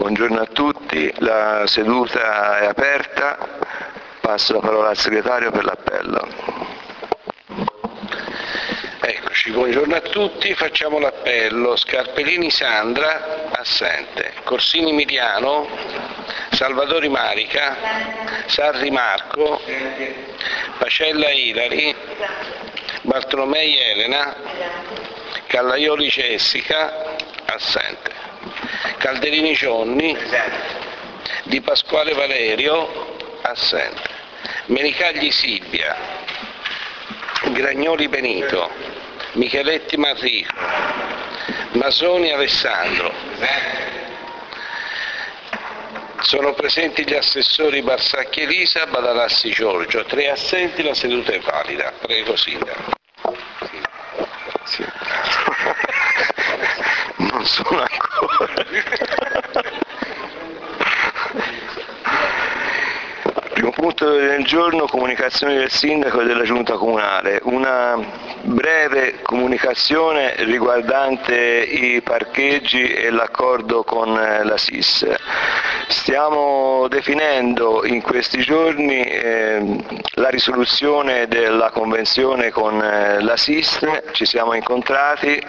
Buongiorno a tutti, la seduta è aperta, passo la parola al segretario per l'appello. Eccoci, buongiorno a tutti, facciamo l'appello. Scarpellini Sandra, assente. Corsini Miriano, Salvatori Marica, Sarri Marco, Pacella Ilari, Bartolomei Elena, Callaioli Jessica, assente. Calderini Gionni, Di Pasquale Valerio, assente. Menicagli Silvia, Gragnoli Benito, Micheletti Manrico, Masoni Alessandro. Sono presenti gli assessori Barsacchi Elisa, Badalassi Giorgio. 3 assenti, la seduta è valida. Prego, Sindaco. Sì. Non sono ancora. Primo punto del giorno, comunicazioni del Sindaco e della Giunta Comunale. Una breve comunicazione riguardante i parcheggi e l'accordo con la SIS. Stiamo definendo in questi giorni la risoluzione della convenzione con la SIS, ci siamo incontrati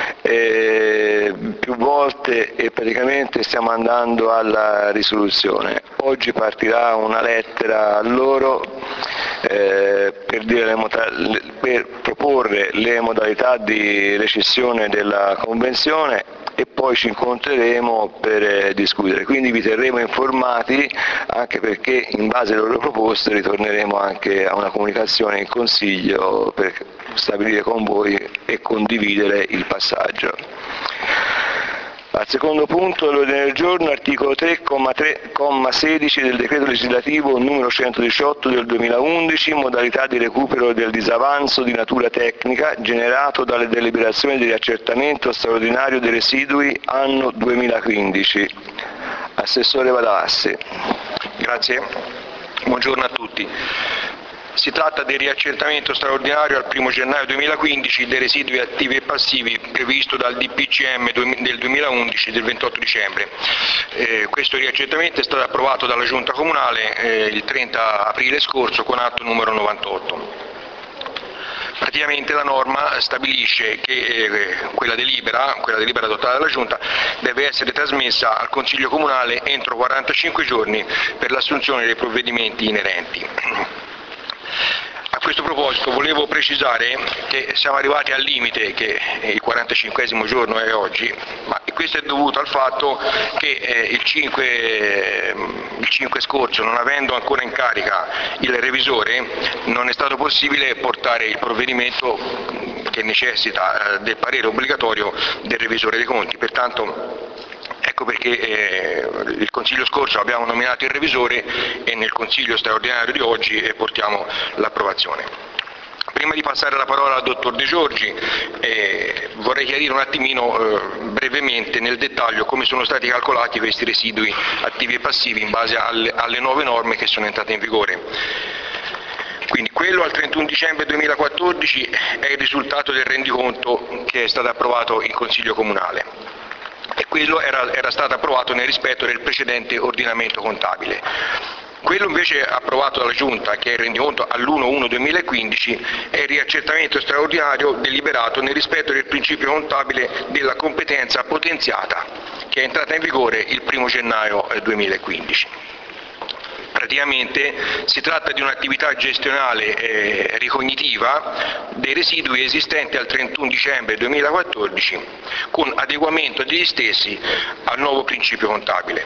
più volte e praticamente stiamo andando alla risoluzione. Oggi partirà una lettera a loro per proporre le modalità di rescissione della convenzione e poi ci incontreremo per discutere. Quindi vi terremo informati, anche perché in base alle loro proposte ritorneremo anche a una comunicazione in Consiglio per stabilire con voi e condividere il passaggio. Al secondo punto dell'ordine del giorno, articolo 3, comma 16 del decreto legislativo numero 118 del 2011, modalità di recupero del disavanzo di natura tecnica generato dalle deliberazioni di riaccertamento straordinario dei residui anno 2015. Assessore Badalassi. Grazie, buongiorno a tutti. Si tratta del riaccertamento straordinario al 1 gennaio 2015 dei residui attivi e passivi previsto dal DPCM del 2011 del 28 dicembre. Questo riaccertamento è stato approvato dalla Giunta Comunale il 30 aprile scorso con atto numero 98. Praticamente la norma stabilisce che quella delibera adottata dalla Giunta deve essere trasmessa al Consiglio Comunale entro 45 giorni per l'assunzione dei provvedimenti inerenti. A questo proposito volevo precisare che siamo arrivati al limite, che il 45esimo giorno è oggi, ma questo è dovuto al fatto che il 5 scorso, non avendo ancora in carica il revisore, non è stato possibile portare il provvedimento che necessita del parere obbligatorio del revisore dei conti. Pertanto ecco perché il Consiglio scorso abbiamo nominato il revisore e nel Consiglio straordinario di oggi portiamo l'approvazione. Prima di passare la parola al Dottor De Giorgi vorrei chiarire un attimino brevemente nel dettaglio come sono stati calcolati questi residui attivi e passivi in base alle nuove norme che sono entrate in vigore. Quindi quello al 31 dicembre 2014 è il risultato del rendiconto che è stato approvato in Consiglio Comunale. E quello era stato approvato nel rispetto del precedente ordinamento contabile. Quello invece approvato dalla Giunta, che è il rendiconto all'1/1/2015, è il riaccertamento straordinario deliberato nel rispetto del principio contabile della competenza potenziata, che è entrata in vigore il 1 gennaio 2015. Praticamente si tratta di un'attività gestionale ricognitiva dei residui esistenti al 31 dicembre 2014 con adeguamento degli stessi al nuovo principio contabile.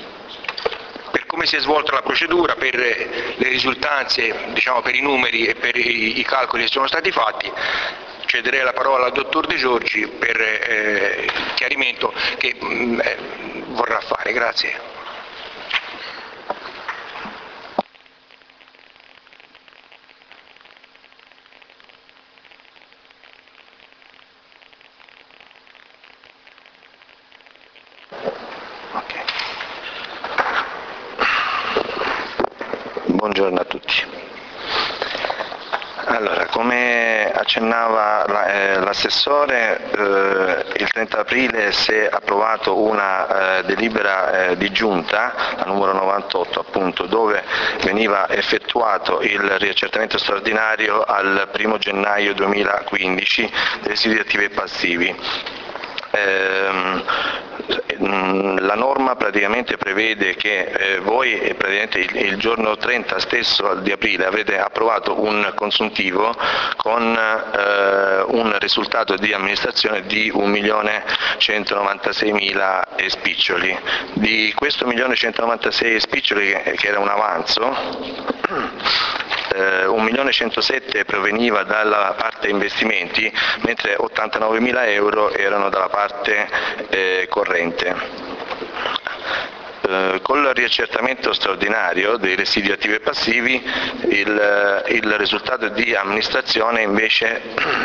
Per come si è svolta la procedura, per le risultanze, per i numeri e per i calcoli che sono stati fatti, cederei la parola al Dottor De Giorgi per il chiarimento che vorrà fare. Grazie. Buongiorno a tutti. Allora, come accennava l'assessore, il 30 aprile si è approvato una delibera di giunta, la numero 98 appunto, dove veniva effettuato il riaccertamento straordinario al 1° gennaio 2015 dei residui attivi e passivi. La norma praticamente prevede che voi il giorno 30 stesso di aprile avrete approvato un consuntivo con un risultato di amministrazione di 1.196.000 e spiccioli. Di questo 1.196.000 e spiccioli, che era un avanzo, 1.107.000 proveniva dalla parte investimenti, mentre 89.000 euro erano dalla parte corrente. Con il riaccertamento straordinario dei residui attivi e passivi, il risultato di amministrazione invece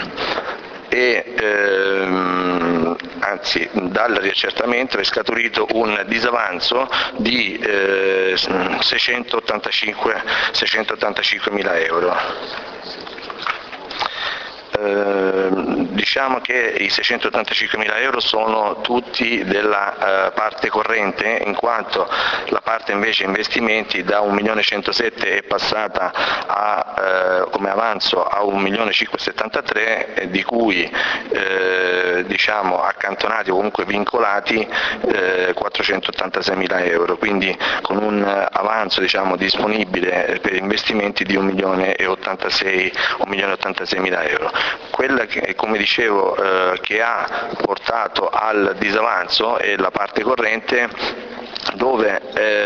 dal riaccertamento è scaturito un disavanzo di 685.000 euro. Diciamo che i 685.000 euro sono tutti della parte corrente, in quanto la parte invece investimenti da 1.107.000 è passata come avanzo a 1.573.000, di cui diciamo accantonati o comunque vincolati 486.000 euro, quindi con un avanzo diciamo disponibile per investimenti di 1.086.000 euro. Quella che, come dicevo, che ha portato al disavanzo è la parte corrente, dove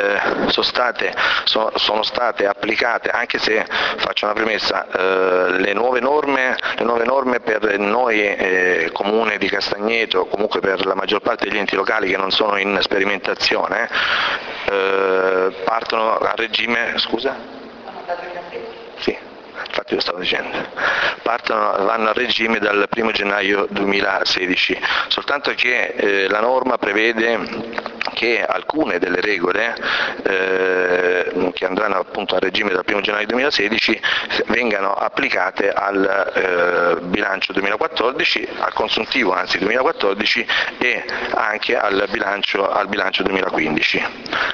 sono state applicate, anche se faccio una premessa, le nuove norme per noi Comune di Castagneto, comunque per la maggior parte degli enti locali che non sono in sperimentazione, partono a regime, infatti lo stavo dicendo, vanno a regime dal 1° gennaio 2016, soltanto che la norma prevede che alcune delle regole che andranno appunto a regime dal 1° gennaio 2016 vengano applicate al bilancio 2014, al consuntivo anzi 2014 e anche al bilancio 2015.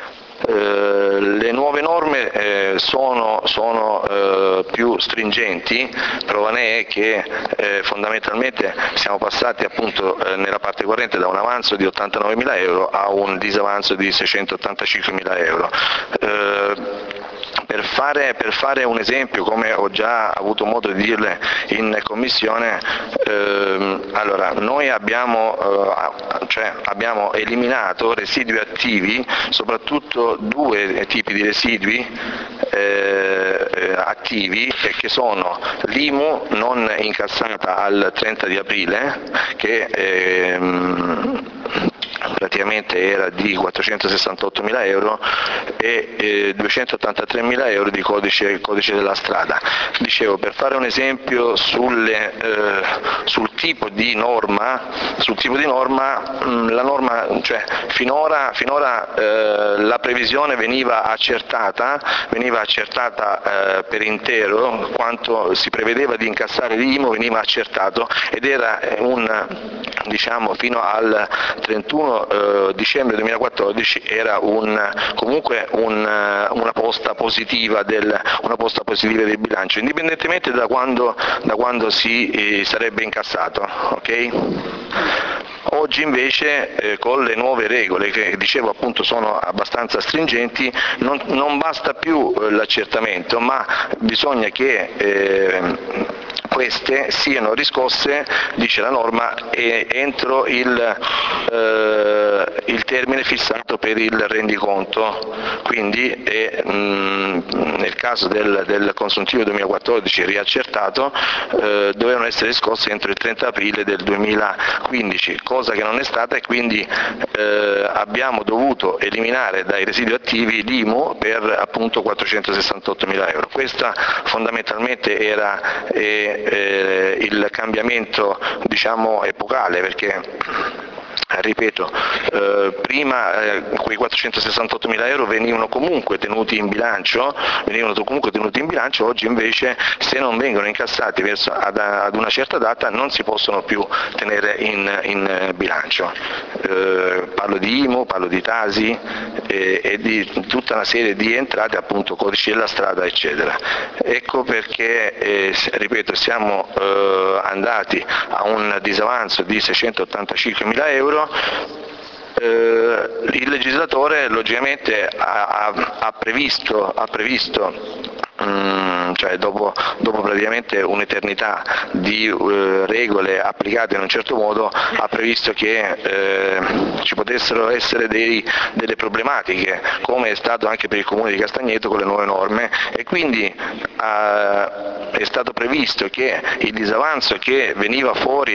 Le nuove norme sono più stringenti, prova ne è che fondamentalmente siamo passati appunto nella parte corrente da un avanzo di 89.000 euro a un disavanzo di 685.000 euro. Per fare un esempio, come ho già avuto modo di dirle in commissione, allora noi abbiamo eliminato residui attivi, soprattutto due tipi di residui attivi, che sono l'IMU non incassata al 30 di aprile, che praticamente era di 468.000 euro, e 283.000 euro di codice della strada. Dicevo, per fare un esempio sul tipo di norma, la norma, cioè finora la previsione veniva accertata per intero, quanto si prevedeva di incassare di IMU veniva accertato, ed era fino al 31 dicembre 2014 era comunque una posta positiva del bilancio, indipendentemente da quando si sarebbe incassato. Okay? Oggi invece con le nuove regole, che dicevo appunto sono abbastanza stringenti, non basta più l'accertamento, ma bisogna che queste siano riscosse, dice la norma, entro il termine fissato per il rendiconto. Quindi nel caso del consuntivo 2014 riaccertato dovevano essere riscosse entro il 30 aprile del 2015, cosa che non è stata, e quindi abbiamo dovuto eliminare dai residui attivi l'IMU per appunto 468.000 euro. Questa fondamentalmente era il cambiamento epocale, perché Ripeto, prima quei 468.000 euro venivano comunque tenuti in bilancio, oggi invece se non vengono incassati ad una certa data non si possono più tenere in bilancio. Parlo di IMU, parlo di Tasi e di tutta una serie di entrate, appunto codici della strada eccetera. Ecco perché, ripeto, siamo andati a un disavanzo di 685.000 euro. Il legislatore logicamente ha previsto cioè dopo praticamente un'eternità di regole applicate in un certo modo, ha previsto che ci potessero essere delle problematiche, come è stato anche per il Comune di Castagneto con le nuove norme, e quindi è stato previsto che il disavanzo che veniva fuori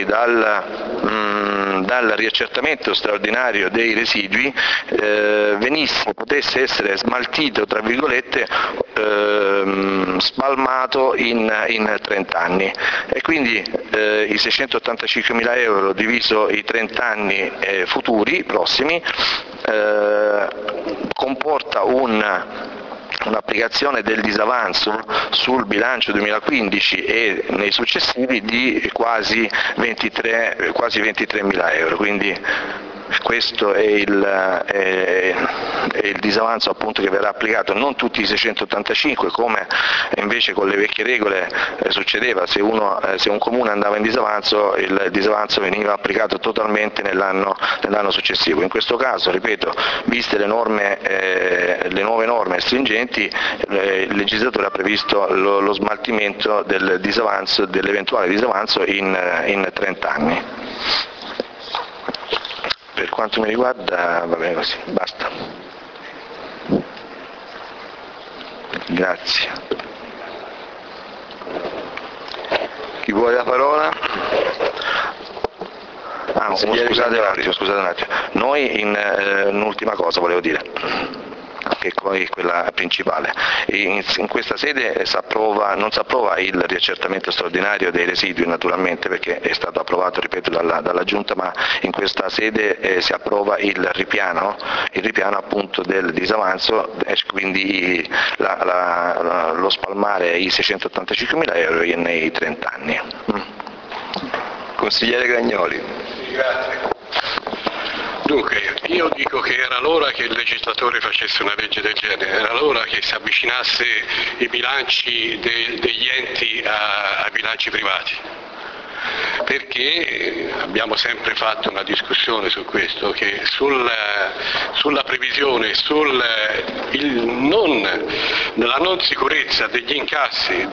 dal riaccertamento straordinario dei residui potesse essere smaltito, tra virgolette, spalmato in 30 anni, e quindi i 685.000 euro diviso i 30 anni futuri, prossimi, comporta un'applicazione del disavanzo sul bilancio 2015 e nei successivi di quasi 23.000 euro, quindi questo è il disavanzo appunto che verrà applicato, non tutti i 685 come invece con le vecchie regole succedeva. Se un comune andava in disavanzo, il disavanzo veniva applicato totalmente nell'anno successivo. In questo caso, ripeto, viste le nuove norme stringenti, il legislatore ha previsto lo smaltimento dell'eventuale disavanzo in 30 anni. Per quanto mi riguarda va bene così, basta. Grazie. Chi vuole la parola? Scusate un attimo. Noi un'ultima cosa volevo dire, che poi è quella principale. In questa sede non si approva il riaccertamento straordinario dei residui, naturalmente, perché è stato approvato, ripeto, dalla Giunta, ma in questa sede si approva il ripiano appunto del disavanzo, quindi lo spalmare i 685.000 euro nei 30 anni. Consigliere Gragnoli. Grazie. Dunque, io dico che era l'ora che il legislatore facesse una legge del genere, era l'ora che si avvicinasse i bilanci degli enti ai bilanci privati, perché abbiamo sempre fatto una discussione su questo, che sulla previsione, nella non sicurezza degli incassi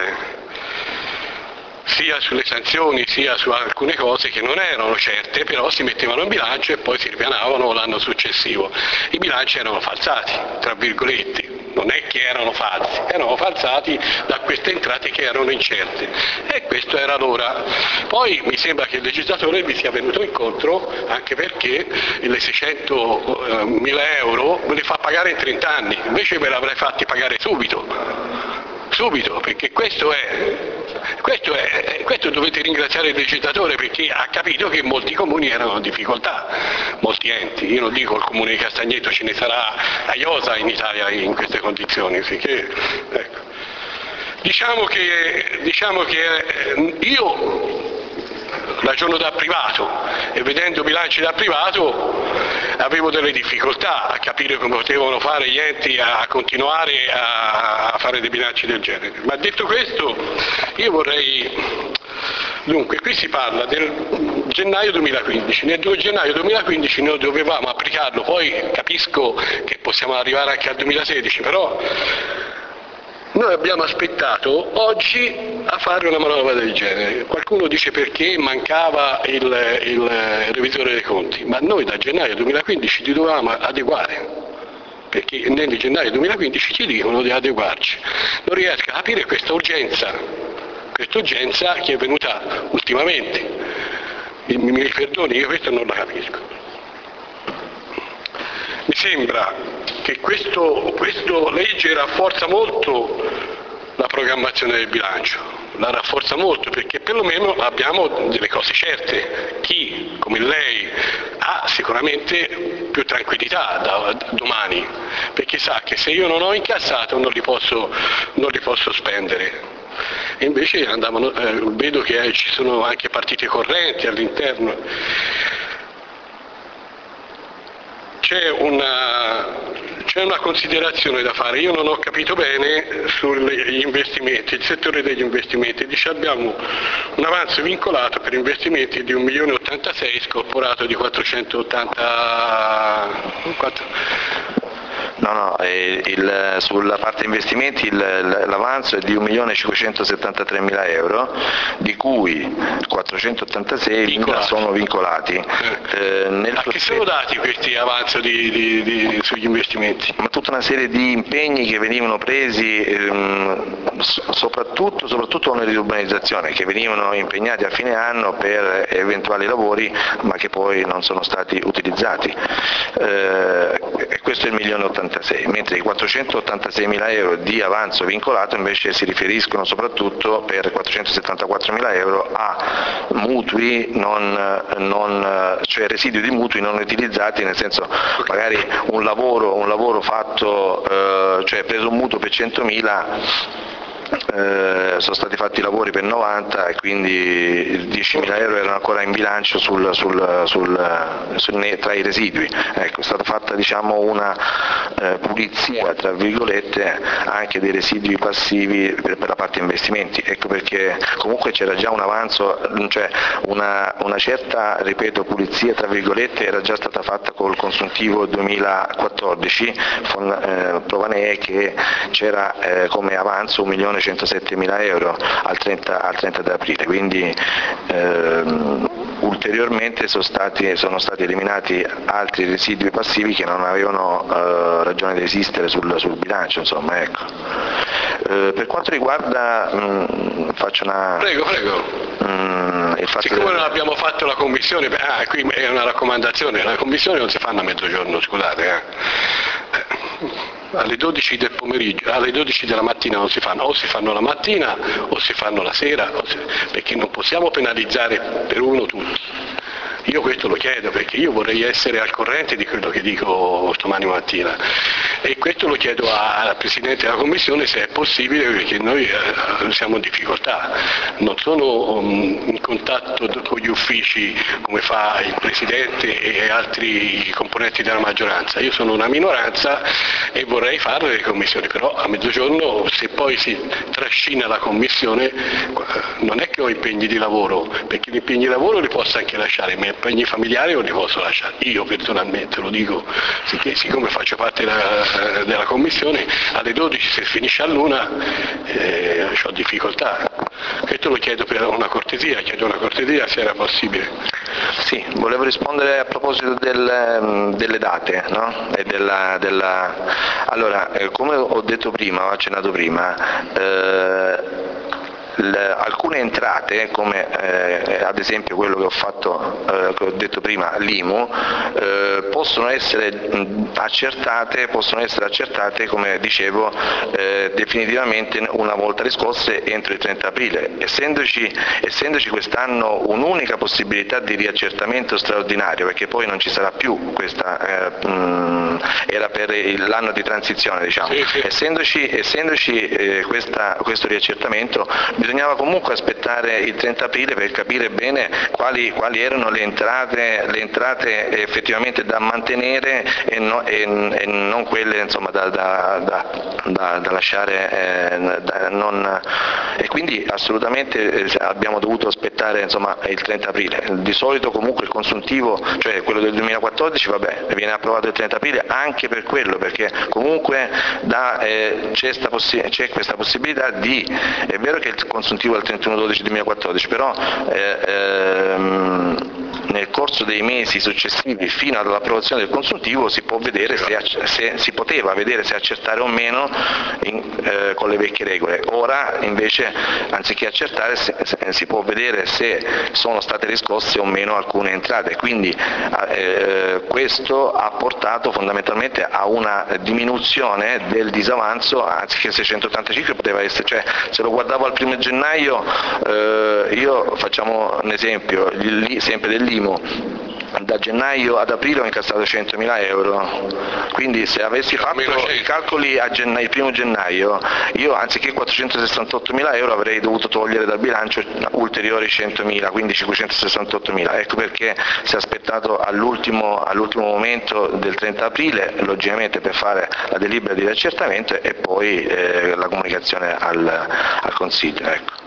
sia sulle sanzioni sia su alcune cose che non erano certe, però si mettevano in bilancio e poi si ripianavano l'anno successivo. I bilanci erano falsati, tra virgolette, non è che erano falsi, erano falsati da queste entrate che erano incerte, e questo era l'ora. Poi mi sembra che il legislatore vi sia venuto incontro, anche perché le 600.000 euro me le fa pagare in 30 anni, invece me le avrei fatti pagare subito, perché questo dovete ringraziare il legislatore, perché ha capito che molti comuni erano in difficoltà, molti enti. Io non dico il comune di Castagneto, ce ne sarà a iosa in Italia in queste condizioni. Ecco. Diciamo che io ragiono da privato e vedendo bilanci da privato avevo delle difficoltà a capire come potevano fare gli enti a continuare a fare dei bilanci del genere. Ma detto questo, io vorrei... Dunque, qui si parla del gennaio 2015, nel gennaio 2015 noi dovevamo applicarlo, poi capisco che possiamo arrivare anche al 2016, però noi abbiamo aspettato oggi a fare una manovra del genere. Qualcuno dice perché mancava il revisore dei conti, ma noi da gennaio 2015 li dovevamo adeguare, perché nel gennaio 2015 ci dicono di adeguarci. Non riesco a capire questa urgenza che è venuta ultimamente. Mi perdoni, io questo non la capisco. Mi sembra che questo legge rafforza molto la programmazione del bilancio, la rafforza molto, perché perlomeno abbiamo delle cose certe. Chi come lei ha sicuramente più tranquillità da domani, perché sa che se io non ho incassato non li posso spendere. E invece vedo che ci sono anche partite correnti all'interno. C'è una considerazione da fare, io non ho capito bene sugli investimenti, il settore degli investimenti. Dice abbiamo un avanzo vincolato per investimenti di 1.086.000 scorporato di 480. No, sulla parte investimenti l'avanzo è di 1.573.000 euro, di cui 486.000 sono vincolati. A che sono dati questi avanzi sugli investimenti? Ma tutta una serie di impegni che venivano presi, soprattutto nell'urbanizzazione, che venivano impegnati a fine anno per eventuali lavori, ma che poi non sono stati utilizzati. Questo è il 1.086.000, mentre i 486.000 euro di avanzo vincolato invece si riferiscono soprattutto per 474.000 euro a mutui, cioè residui di mutui non utilizzati, nel senso magari un lavoro fatto, cioè preso un mutuo per 100.000, sono stati fatti lavori per 90 e quindi 10.000 euro erano ancora in bilancio tra i residui. Ecco, è stata fatta una pulizia tra virgolette anche dei residui passivi per la parte investimenti. Ecco perché comunque c'era già un avanzo, cioè una certa, ripeto, pulizia tra virgolette era già stata fatta col consuntivo 2014, prova ne è che c'era come avanzo 1.107.000 euro al 30 di aprile, quindi ulteriormente sono stati eliminati altri residui passivi che non avevano ragione di esistere sul bilancio, insomma, ecco. Per quanto riguarda, faccio una... Prego. Siccome non abbiamo fatto la commissione, qui è una raccomandazione, la commissione non si fanno a mezzogiorno, scusate. Alle 12 del pomeriggio, alle 12 della mattina non si fanno, o si fanno la mattina o si fanno la sera, perché non possiamo penalizzare per uno tutti. Io questo lo chiedo perché io vorrei essere al corrente di quello che dico domani mattina e questo lo chiedo al Presidente della Commissione se è possibile, perché noi siamo in difficoltà, non sono in contatto con gli uffici come fa il Presidente e altri componenti della maggioranza, io sono una minoranza e vorrei fare le commissioni, però a mezzogiorno se poi si trascina la commissione non è che ho impegni di lavoro, perché gli impegni di lavoro li posso anche lasciare, ma gli impegni familiari non li posso lasciare, io personalmente lo dico, siccome faccio parte della commissione, alle 12 se finisce all'1 ho difficoltà. Questo lo chiedo per una cortesia, se era possibile. Sì, volevo rispondere a proposito delle date, no? E Allora, come ho detto prima, ho accennato prima, alcune entrate, come ad esempio quello che ho detto prima, l'IMU, possono essere accertate, come dicevo, definitivamente una volta riscosse entro il 30 aprile. Essendoci quest'anno un'unica possibilità di riaccertamento straordinario, perché poi non ci sarà più questa, era per l'anno di transizione, diciamo. Essendoci questo riaccertamento, bisognava comunque aspettare il 30 aprile per capire bene quali erano le entrate effettivamente da mantenere e non quelle insomma da lasciare, e quindi assolutamente abbiamo dovuto aspettare insomma il 30 aprile. Di solito comunque il consuntivo, cioè quello del 2014, viene approvato il 30 aprile anche per quello, perché comunque c'è questa possibilità è vero che il consuntivo è il 31/12/2014, però nel corso dei mesi successivi fino all'approvazione del consuntivo si poteva vedere se accertare o meno con le vecchie regole. Ora invece anziché accertare si può vedere se sono state riscosse o meno alcune entrate, quindi questo ha portato fondamentalmente a una diminuzione del disavanzo, anziché 685 poteva essere, cioè se lo guardavo al 1° gennaio, io facciamo un esempio, sempre dell'IMU, da gennaio ad aprile ho incassato 100.000 euro, quindi se avessi fatto i calcoli il 1° gennaio, io anziché 468.000 euro avrei dovuto togliere dal bilancio ulteriori 100.000, quindi 568.000, ecco perché si è aspettato all'ultimo momento del 30 aprile, logicamente per fare la delibera di riaccertamento e poi la comunicazione al Consiglio. Ecco.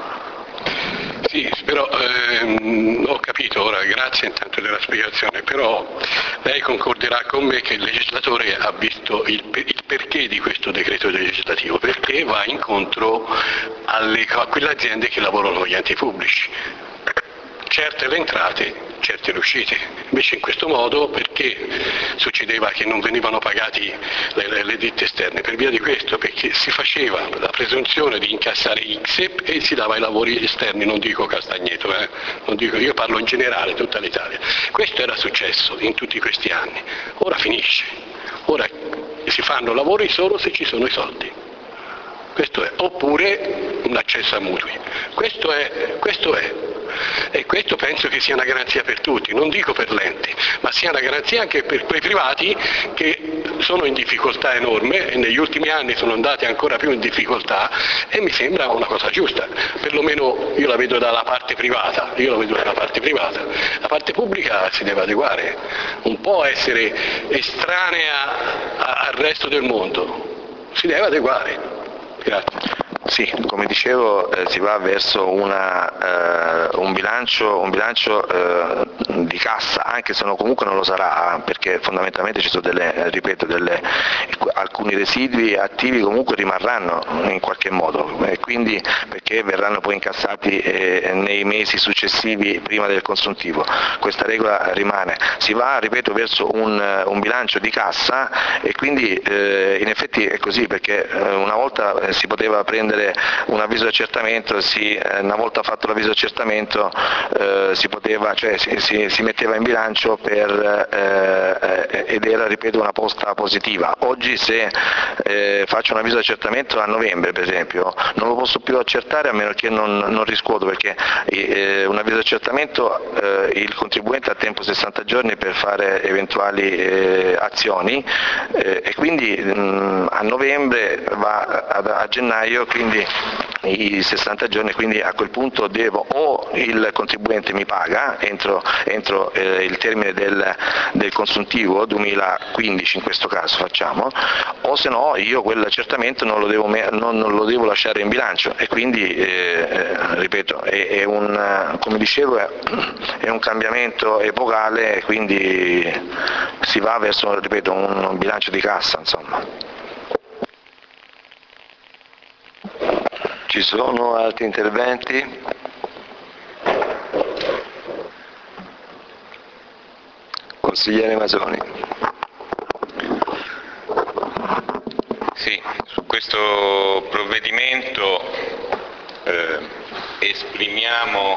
Sì, però ho capito ora, grazie intanto della spiegazione, però lei concorderà con me che il legislatore ha visto il perché di questo decreto legislativo, perché va incontro a quelle aziende che lavorano con gli enti pubblici. Certe le entrate, certe le uscite. Invece in questo modo, perché succedeva che non venivano pagati le ditte esterne? Per via di questo, perché si faceva la presunzione di incassare X e si dava ai lavori esterni, non dico Castagneto, io parlo in generale, tutta l'Italia. Questo era successo in tutti questi anni, ora finisce, ora si fanno lavori solo se ci sono i soldi. Questo è, oppure un accesso a mutui. Questo è. E questo penso che sia una garanzia per tutti, non dico per l'ente, ma sia una garanzia anche per quei privati che sono in difficoltà enorme e negli ultimi anni sono andati ancora più in difficoltà e mi sembra una cosa giusta, perlomeno io la vedo dalla parte privata, la parte pubblica si deve adeguare, non può essere estranea al resto del mondo, si deve adeguare. Grazie. Sì, come dicevo si va verso un bilancio di cassa, anche se comunque non lo sarà, perché fondamentalmente ci sono alcuni residui attivi comunque rimarranno in qualche modo, quindi perché verranno poi incassati nei mesi successivi prima del consuntivo. Questa regola rimane. Si va, ripeto, verso un bilancio di cassa e quindi in effetti è così, perché una volta si poteva prendere un avviso di accertamento, una volta fatto l'avviso di accertamento si metteva in bilancio ed era, ripeto, una posta positiva. Oggi se faccio un avviso di accertamento a novembre, per esempio, non lo posso più accertare a meno che non riscuoto, perché un avviso di accertamento il contribuente ha tempo 60 giorni per fare eventuali azioni e quindi a novembre va a gennaio, quindi i 60 giorni, quindi a quel punto o il contribuente mi paga entro il termine del consuntivo 2015 in questo caso facciamo, o se no io quell'accertamento non lo devo lasciare in bilancio e quindi ripeto come dicevo è un cambiamento epocale, quindi si va verso, ripeto, un bilancio di cassa, insomma. Ci sono altri interventi? Consigliere Masoni. Sì, su questo provvedimento esprimiamo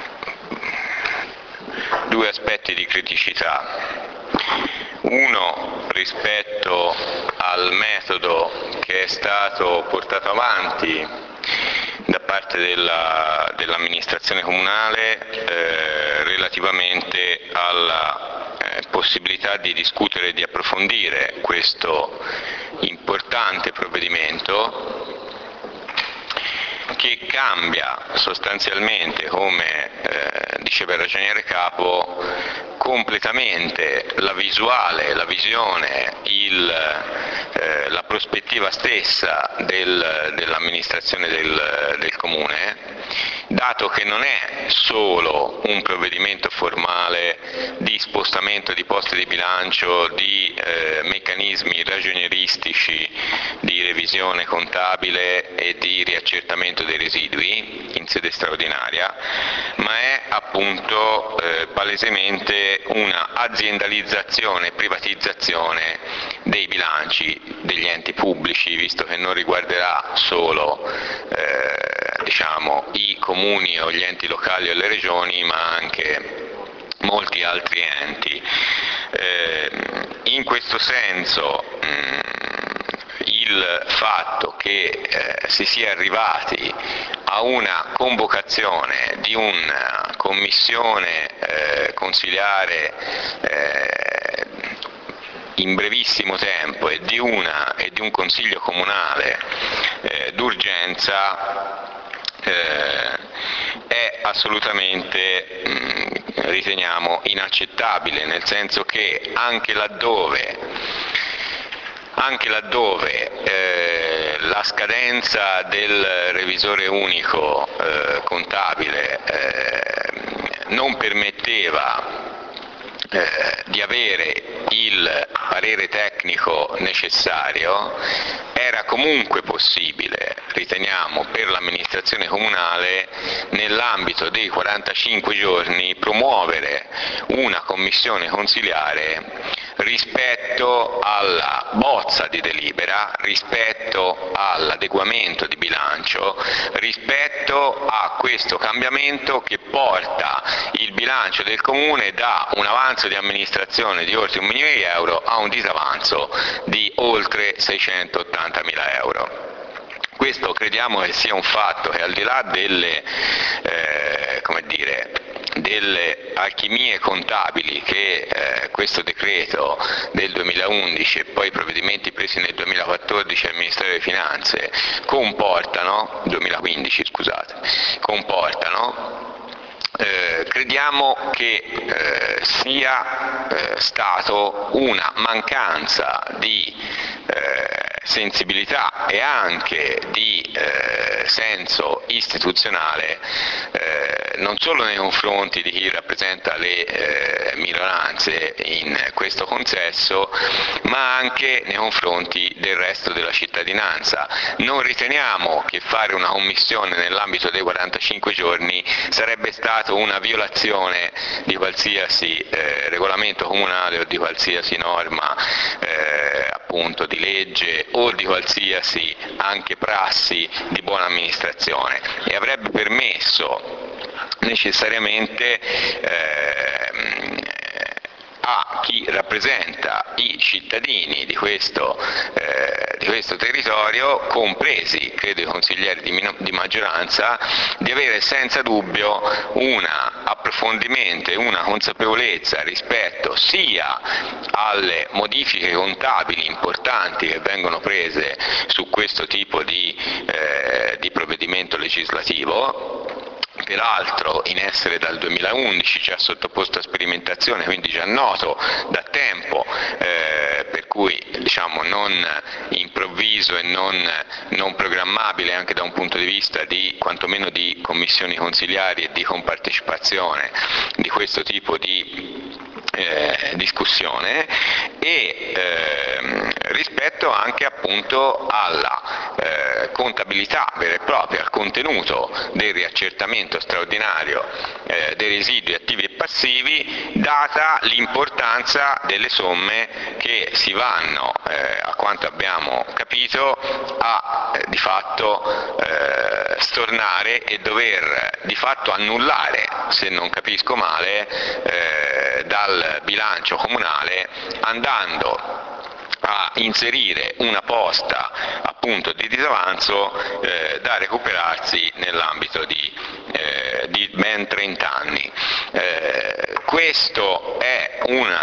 due aspetti di criticità. Uno rispetto al metodo che è stato portato avanti da parte dell'amministrazione comunale relativamente alla possibilità di discutere e di approfondire questo importante provvedimento che cambia sostanzialmente, come diceva il ragioniere capo, completamente la visuale, la visione, la prospettiva stessa dell'amministrazione del Comune, dato che non è solo un provvedimento formale di spostamento di posti di bilancio, di meccanismi ragionieristici di revisione contabile e di riaccertamento dei residui in sede straordinaria, ma è appunto palesemente una aziendalizzazione e privatizzazione dei bilanci degli enti pubblici, visto che non riguarderà solo diciamo, i comuni o gli enti locali o le regioni, ma anche molti altri enti. In questo senso il fatto che si sia arrivati a una convocazione di una commissione consiliare in brevissimo tempo e di un consiglio comunale d'urgenza è assolutamente, riteniamo, inaccettabile, nel senso che anche laddove la scadenza del revisore unico contabile non permetteva di avere il parere tecnico necessario, era comunque possibile, riteniamo, per l'amministrazione comunale nell'ambito dei 45 giorni promuovere una commissione consiliare rispetto alla bozza di delibera, rispetto all'adeguamento di bilancio, rispetto a questo cambiamento che porta il bilancio del Comune da un avanzo di amministrazione di oltre 1 milione di euro a un disavanzo di oltre 680.000 euro. Questo crediamo che sia un fatto che, al di là delle alchimie contabili che questo decreto del 2011 e poi i provvedimenti presi nel 2014 al Ministero delle Finanze comportano, 2015 scusate, crediamo che sia stato una mancanza di sensibilità e anche di senso istituzionale non solo nei confronti di chi rappresenta le minoranze in questo consesso, ma anche nei confronti del resto della cittadinanza. Non riteniamo che fare una commissione nell'ambito dei 45 giorni sarebbe stato una violazione di qualsiasi regolamento comunale o di qualsiasi norma appunto di legge o di qualsiasi anche prassi di buona amministrazione, e avrebbe permesso necessariamente a chi rappresenta i cittadini di questo territorio, compresi credo i consiglieri di maggioranza, di avere senza dubbio un approfondimento e una consapevolezza rispetto sia alle modifiche contabili importanti che vengono prese su questo tipo di provvedimento legislativo, peraltro in essere dal 2011, già sottoposto a sperimentazione, quindi già noto da tempo, per cui diciamo non improvviso e non programmabile anche da un punto di vista di quantomeno di commissioni consiliari e di compartecipazione di questo tipo di discussione, e rispetto anche appunto alla contabilità vera e propria, al contenuto del riaccertamento straordinario dei residui attivi e passivi, data l'importanza delle somme che si vanno, a quanto abbiamo capito, a di fatto stornare e dover di fatto annullare, se non capisco male, dal bilancio comunale, andando a inserire una posta appunto di disavanzo da recuperarsi nell'ambito di ben 30 anni. Questo è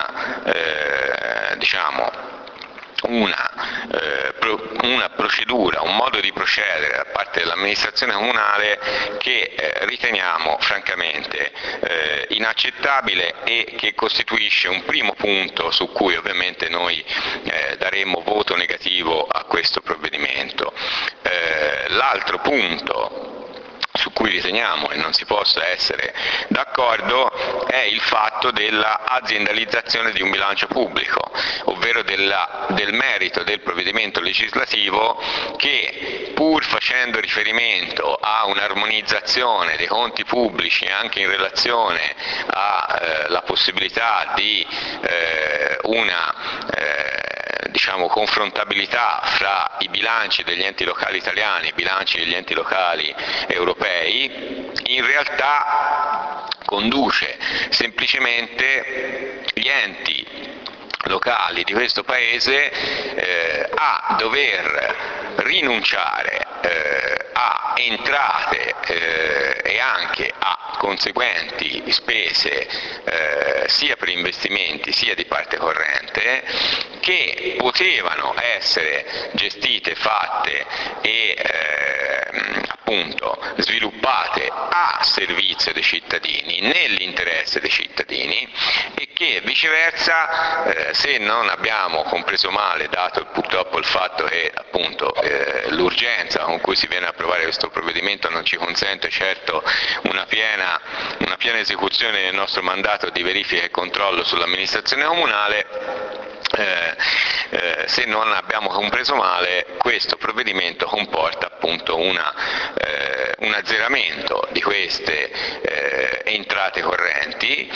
una procedura, un modo di procedere da parte dell'amministrazione comunale che riteniamo francamente inaccettabile e che costituisce un primo punto su cui ovviamente noi daremo voto negativo a questo provvedimento. L'altro punto su cui riteniamo che non si possa essere d'accordo è il fatto della aziendalizzazione di un bilancio pubblico, ovvero del merito del provvedimento legislativo che, pur facendo riferimento a un'armonizzazione dei conti pubblici anche in relazione alla possibilità di una confrontabilità fra i bilanci degli enti locali italiani e i bilanci degli enti locali europei, in realtà conduce semplicemente gli enti locali di questo Paese a dover rinunciare a entrate e anche a conseguenti spese sia per investimenti sia di parte corrente, che potevano essere gestite, fatte e appunto sviluppate a servizio dei cittadini, nell'interesse dei cittadini, e che viceversa, se non abbiamo compreso male, dato purtroppo il fatto che appunto l'urgenza con cui si viene a approvare questo provvedimento non ci consente certo una piena esecuzione del nostro mandato di verifica e controllo sull'amministrazione comunale, se non abbiamo compreso male, questo provvedimento comporta appunto un azzeramento di queste entrate correnti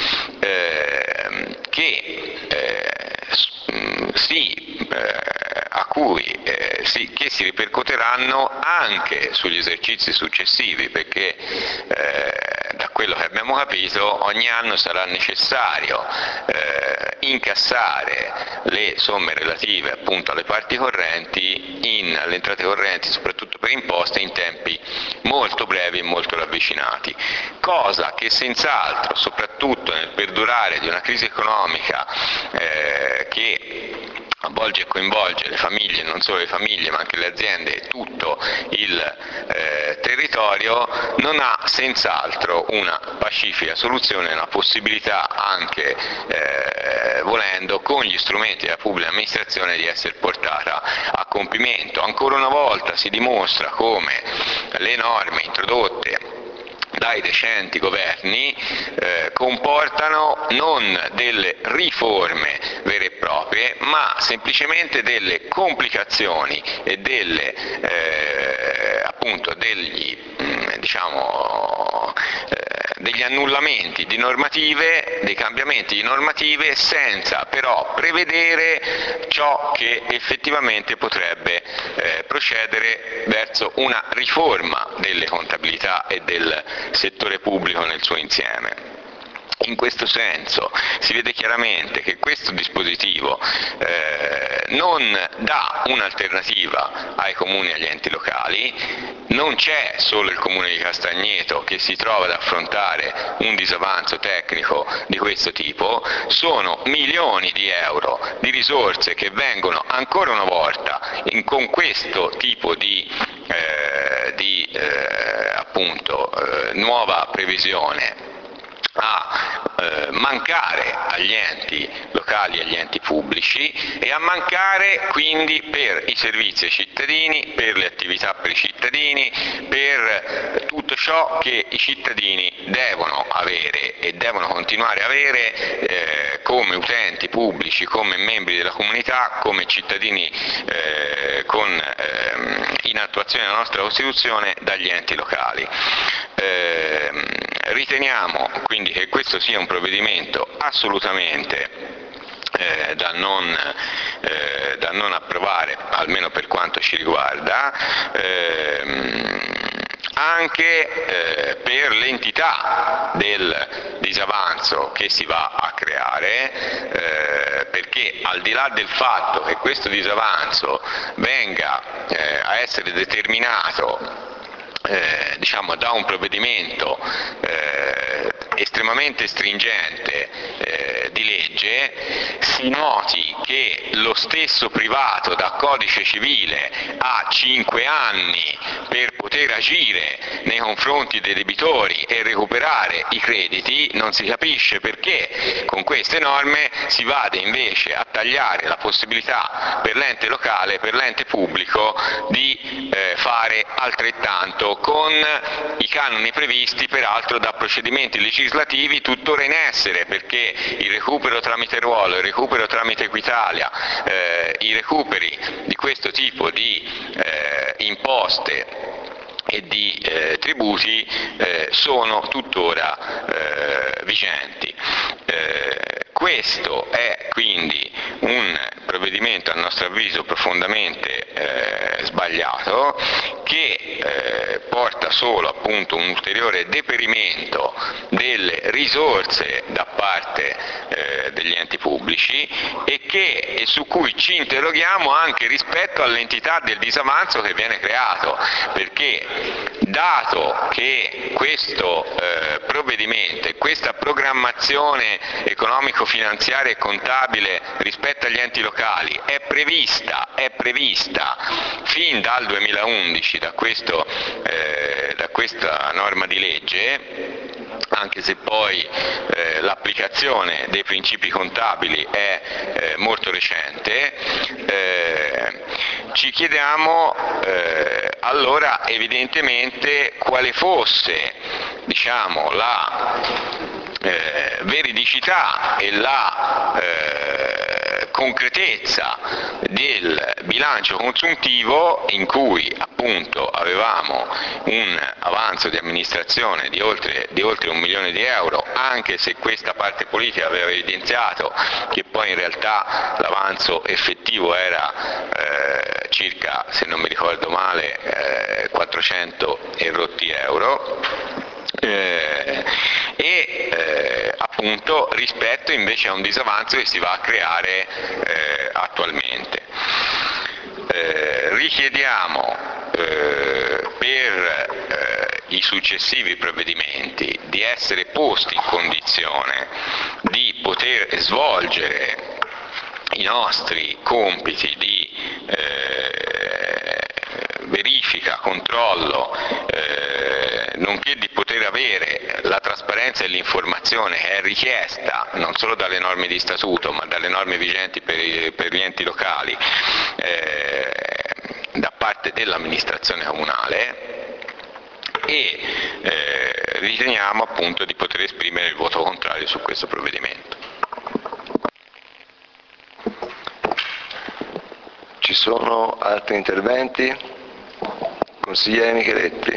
che si ripercuoteranno anche sugli esercizi successivi, perché da quello che abbiamo capito ogni anno sarà necessario incassare le somme relative appunto alle parti correnti, alle entrate correnti soprattutto per imposte, in tempi molto brevi e molto ravvicinati, cosa che senz'altro, soprattutto nel perdurare di una crisi economica che avvolge e coinvolge le famiglie, non solo le famiglie ma anche le aziende e tutto il territorio, non ha senz'altro una pacifica soluzione, una possibilità anche volendo con gli strumenti della pubblica amministrazione di essere portata a compimento. Ancora una volta si dimostra come le norme introdotte dai recenti governi comportano non delle riforme vere e proprie, ma semplicemente delle complicazioni e degli annullamenti di normative, dei cambiamenti di normative, senza però prevedere ciò che effettivamente potrebbe procedere verso una riforma delle contabilità e del settore pubblico nel suo insieme. In questo senso si vede chiaramente che questo dispositivo non dà un'alternativa ai comuni e agli enti locali. Non c'è solo il comune di Castagneto che si trova ad affrontare un disavanzo tecnico di questo tipo, sono milioni di euro di risorse che vengono ancora una volta con questo tipo di nuova previsione a mancare agli enti locali e agli enti pubblici, e a mancare quindi per i servizi ai cittadini, per le attività per i cittadini, per tutto ciò che i cittadini devono avere e devono continuare a avere come utenti pubblici, come membri della comunità, come cittadini in attuazione della nostra Costituzione dagli enti locali. Riteniamo quindi che questo sia un provvedimento assolutamente da non approvare, almeno per quanto ci riguarda, anche per l'entità del disavanzo che si va a creare, perché al di là del fatto che questo disavanzo venga a essere determinato da un provvedimento estremamente stringente di legge, si noti che lo stesso privato da codice civile ha 5 anni per poter agire nei confronti dei debitori e recuperare i crediti, non si capisce perché con queste norme si vada invece a tagliare la possibilità per l'ente locale, per l'ente pubblico di fare altrettanto, con i canoni previsti peraltro da procedimenti legislativi tuttora in essere, perché il recupero tramite ruolo, il recupero tramite Equitalia, i recuperi di questo tipo di imposte e di tributi sono tuttora vigenti. Questo è quindi un provvedimento a nostro avviso profondamente sbagliato, che porta solo appunto un ulteriore deperimento delle risorse da parte degli enti pubblici e su cui ci interroghiamo anche rispetto all'entità del disavanzo che viene creato, perché dato che questo provvedimento e questa programmazione economico-finanziaria e contabile rispetto agli enti locali è prevista fin dal 2011 da questa norma di legge, anche se poi l'applicazione dei principi contabili è molto recente, ci chiediamo allora evidentemente quale fosse, diciamo, la veridicità e la concretezza del bilancio consuntivo, in cui appunto avevamo un avanzo di amministrazione di oltre 1 milione di euro, anche se questa parte politica aveva evidenziato che poi in realtà l'avanzo effettivo era circa, se non mi ricordo male, 400 e rotti euro, appunto rispetto invece a un disavanzo che si va a creare attualmente. Richiediamo per i successivi provvedimenti di essere posti in condizione di poter svolgere i nostri compiti di verifica, controllo, nonché di poter avere la trasparenza e l'informazione che è richiesta non solo dalle norme di statuto ma dalle norme vigenti per gli enti locali da parte dell'amministrazione comunale, e riteniamo appunto di poter esprimere il voto contrario su questo provvedimento. Ci sono altri interventi? Consigliere Micheletti.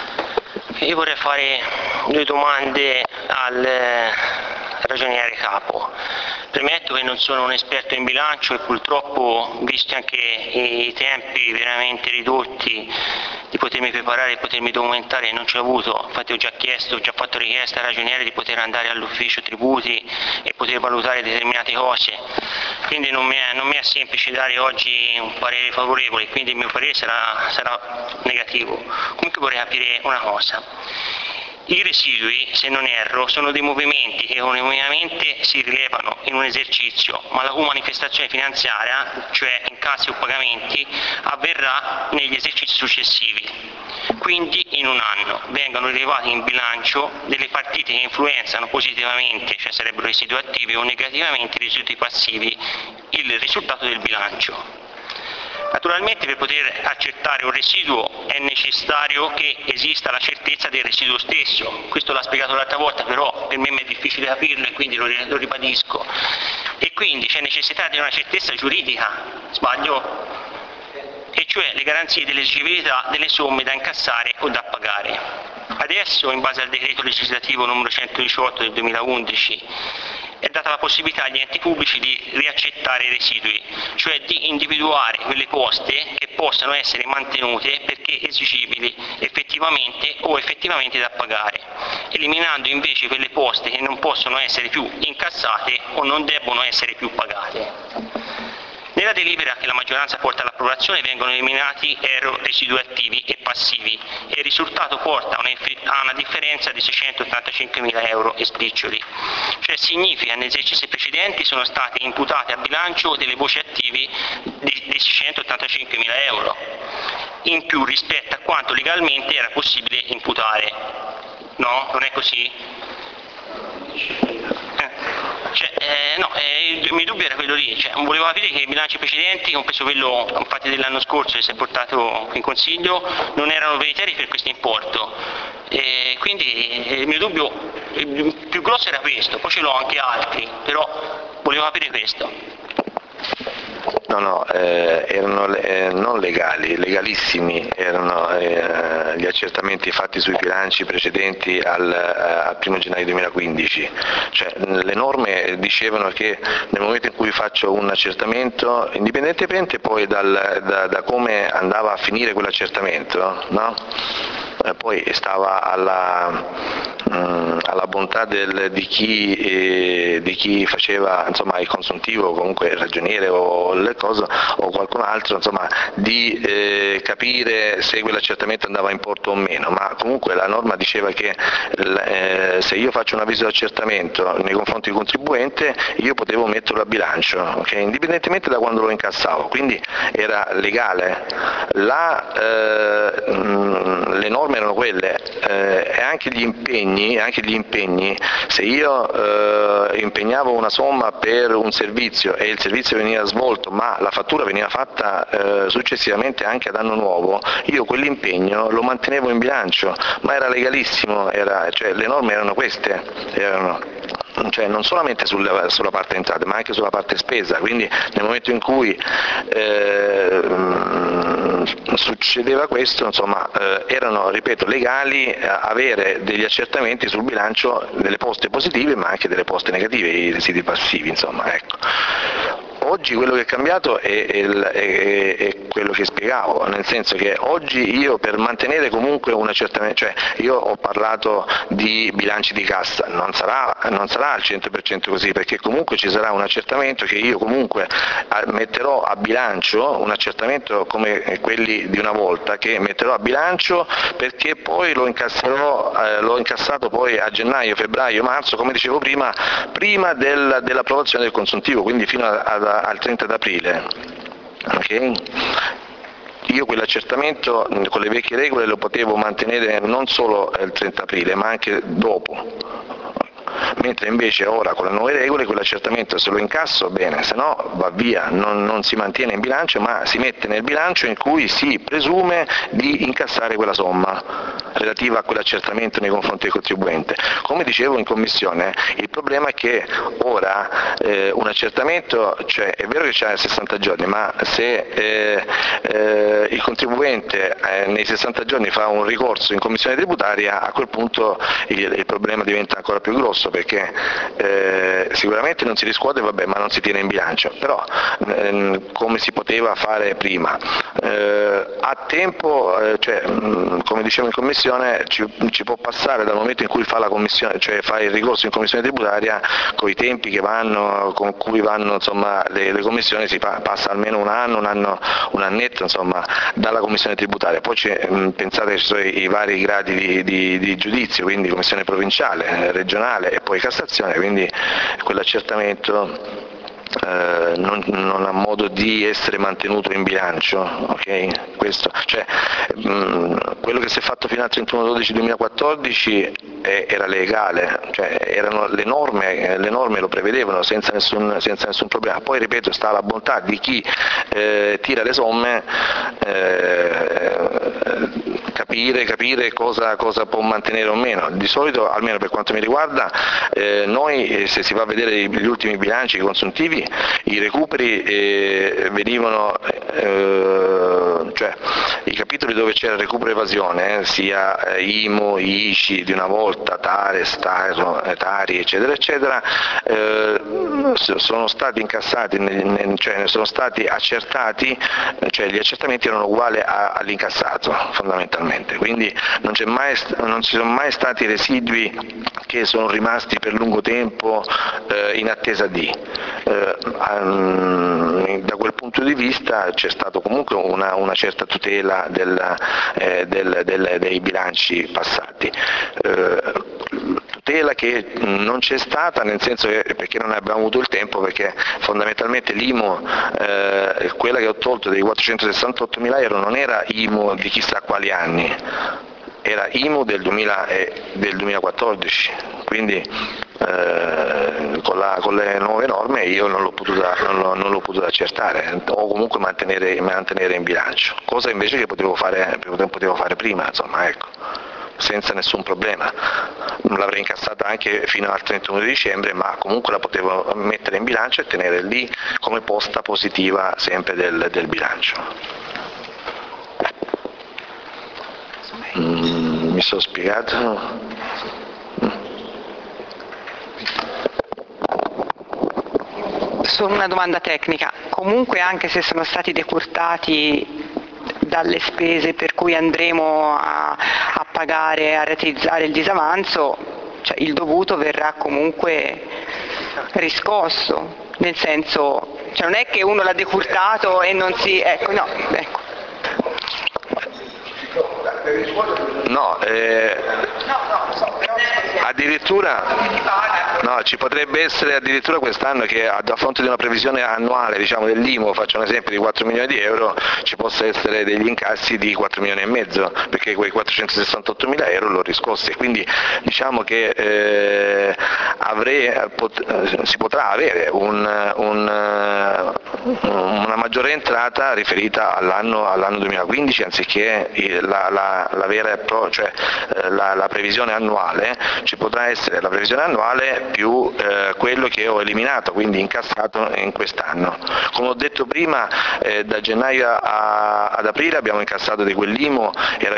Io vorrei fare 2 domande al ragioniere capo. Premetto che non sono un esperto in bilancio e purtroppo, visti anche i tempi veramente ridotti di potermi preparare e potermi documentare, non ci ho avuto. Infatti ho già fatto richiesta al ragioniere di poter andare all'ufficio tributi e poter valutare determinate cose, quindi non mi è semplice dare oggi un parere favorevole, quindi il mio parere sarà negativo. Comunque vorrei capire una cosa. I residui, se non erro, sono dei movimenti che economicamente si rilevano in un esercizio, ma la cui manifestazione finanziaria, cioè incassi o pagamenti, avverrà negli esercizi successivi. Quindi in un anno vengono rilevati in bilancio delle partite che influenzano positivamente, cioè sarebbero residui attivi, o negativamente i residui passivi, il risultato del bilancio. Naturalmente per poter accertare un residuo è necessario che esista la certezza del residuo stesso. Questo l'ha spiegato l'altra volta, però per me è difficile capirlo e quindi lo ribadisco. E quindi c'è necessità di una certezza giuridica, sbaglio? E cioè le garanzie dell'esigibile delle somme da incassare o da pagare. Adesso, in base al decreto legislativo numero 118 del 2011, è data la possibilità agli enti pubblici di riaccettare i residui, cioè di individuare quelle poste che possano essere mantenute perché esigibili effettivamente o effettivamente da pagare, eliminando invece quelle poste che non possono essere più incassate o non debbono essere più pagate. Nella delibera che la maggioranza porta all'approvazione vengono eliminati residui attivi e passivi e il risultato porta a una differenza di 685.000 euro e spiccioli. Cioè significa che negli esercizi precedenti sono state imputate a bilancio delle voci attivi di 685.000 euro. in più rispetto a quanto legalmente era possibile imputare. No? Non è così? Il mio dubbio era quello lì, volevo capire che i bilanci precedenti, compreso quello infatti dell'anno scorso che si è portato in Consiglio, non erano veritieri per questo importo. Quindi il mio dubbio più grosso era questo, poi ce l'ho anche altri, però volevo capire questo. No, erano non legali, legalissimi erano gli accertamenti fatti sui bilanci precedenti al 1 gennaio 2015, cioè le norme dicevano che nel momento in cui faccio un accertamento, indipendentemente poi da come andava a finire quell'accertamento, no? Poi stava alla bontà di chi faceva insomma, il consuntivo, comunque il ragioniere o le cose, o qualcun altro, insomma, di capire se quell'accertamento andava in porto o meno, ma comunque la norma diceva che se io faccio un avviso di accertamento nei confronti del contribuente io potevo metterlo a bilancio, okay? Indipendentemente da quando lo incassavo, quindi era legale. Le norme erano quelle e anche gli impegni, se io impegnavo una somma per un servizio e il servizio veniva svolto ma la fattura veniva fatta successivamente anche ad anno nuovo, io quell'impegno lo mantenevo in bilancio, ma era legalissimo, cioè, le norme erano queste, cioè non solamente sulla parte entrate ma anche sulla parte spesa, quindi nel momento in cui succedeva questo, insomma, erano, ripeto, legali avere degli accertamenti sul bilancio delle poste positive ma anche delle poste negative, i residui passivi, insomma, ecco. Oggi quello che è cambiato è quello che spiegavo, nel senso che oggi io per mantenere comunque un accertamento, cioè io ho parlato di bilanci di cassa, non sarà al 100% così, perché comunque ci sarà un accertamento che io comunque metterò a bilancio, un accertamento come quelli di una volta, che metterò a bilancio perché poi l'ho incassato poi a gennaio, febbraio, marzo, come dicevo prima dell'approvazione del consuntivo, quindi fino al 30 d'aprile. Okay? Io quell'accertamento con le vecchie regole lo potevo mantenere non solo il 30 aprile ma anche dopo, mentre invece ora con le nuove regole quell'accertamento se lo incasso bene, se no va via, non si mantiene in bilancio ma si mette nel bilancio in cui si presume di incassare quella somma relativa a quell'accertamento nei confronti del contribuente. Come dicevo in Commissione, il problema è che ora un accertamento, cioè è vero che c'è 60 giorni, ma se il contribuente nei 60 giorni fa un ricorso in Commissione tributaria, a quel punto il problema diventa ancora più grosso, perché sicuramente non si riscuote, vabbè, ma non si tiene in bilancio, però come si poteva fare prima. A tempo, cioè, come dicevo in Commissione, ci può passare dal momento in cui fa la commissione, cioè fa il ricorso in Commissione tributaria, con i tempi con cui vanno insomma, le commissioni, si passa almeno un annetto insomma, dalla Commissione tributaria. Poi pensate che ci sono i vari gradi di giudizio, quindi Commissione provinciale, regionale e poi Cassazione, quindi quell'accertamento non ha modo di essere mantenuto in bilancio, okay? Quello che si è fatto fino al 31/12/2014 era legale, cioè le norme lo prevedevano senza nessun problema. Poi ripeto, sta alla bontà di chi tira le somme capire cosa può mantenere o meno. Di solito, almeno per quanto mi riguarda, noi se si va a vedere gli ultimi bilanci consuntivi, i recuperi venivano, cioè i capitoli dove c'era recupero evasione, sia IMU, ICI di una volta, TARES, Tari, eccetera, eccetera, sono stati incassati, cioè sono stati accertati, cioè gli accertamenti erano uguali all'incassato fondamentalmente, quindi non ci sono mai stati residui che sono rimasti per lungo tempo in attesa di. Da quel punto di vista c'è stata comunque una certa tutela dei bilanci passati. tutela che non c'è stata, nel senso che perché non abbiamo avuto il tempo, perché fondamentalmente l'IMU, quella che ho tolto dei 468.000 euro, non era IMU di chissà quali anni, era IMU del 2014, quindi con le nuove norme io non l'ho potuta accertare o comunque mantenere in bilancio, cosa invece che potevo fare prima, insomma, ecco, senza nessun problema. L'avrei incassata anche fino al 31 dicembre, ma comunque la potevo mettere in bilancio e tenere lì come posta positiva sempre del bilancio. Mi sono spiegato? Solo una domanda tecnica. Comunque, anche se sono stati decurtati dalle spese per cui andremo a pagare, a rateizzare il disavanzo, cioè il dovuto verrà comunque riscosso, nel senso, cioè non è che uno l'ha decurtato e non si... ecco, no, ecco. No, addirittura no, ci potrebbe essere addirittura quest'anno che a fronte di una previsione annuale, diciamo, dell'IMU, faccio un esempio, di 4 milioni di euro, ci possa essere degli incassi di 4 milioni e mezzo, perché quei 468.000 euro l'ho riscossi, quindi diciamo che si potrà avere una maggiore entrata riferita all'anno 2015 anziché la previsione annuale. Ci potrà essere la previsione annuale più quello che ho eliminato, quindi incassato in quest'anno. Come ho detto prima, da gennaio ad aprile abbiamo incassato di quell'IMU, era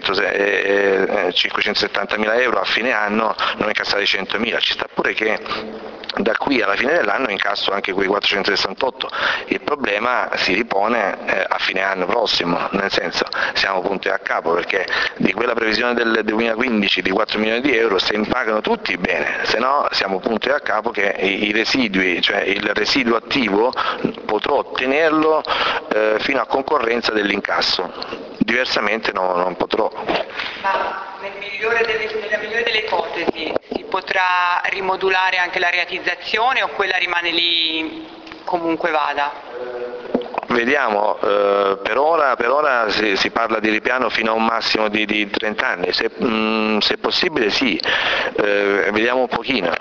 570.000 euro, a fine anno ne ho incassati 100.000, ci sta pure che da qui alla fine dell'anno incasso anche quei 468, il problema si ripone a fine anno prossimo, nel senso siamo punti a capo, perché di quella previsione del 2015 di 4 milioni di euro, se impagano tutti bene, se no siamo punti a capo che i residui, cioè il residuo attivo, potrò ottenerlo fino a concorrenza dell'incasso, diversamente non potrò. Ma nella migliore delle ipotesi si potrà rimodulare anche la reatizzazione o quella rimane lì comunque vada? Vediamo, per ora si parla di ripiano fino a un massimo di 30 anni, se è possibile sì, vediamo un pochino,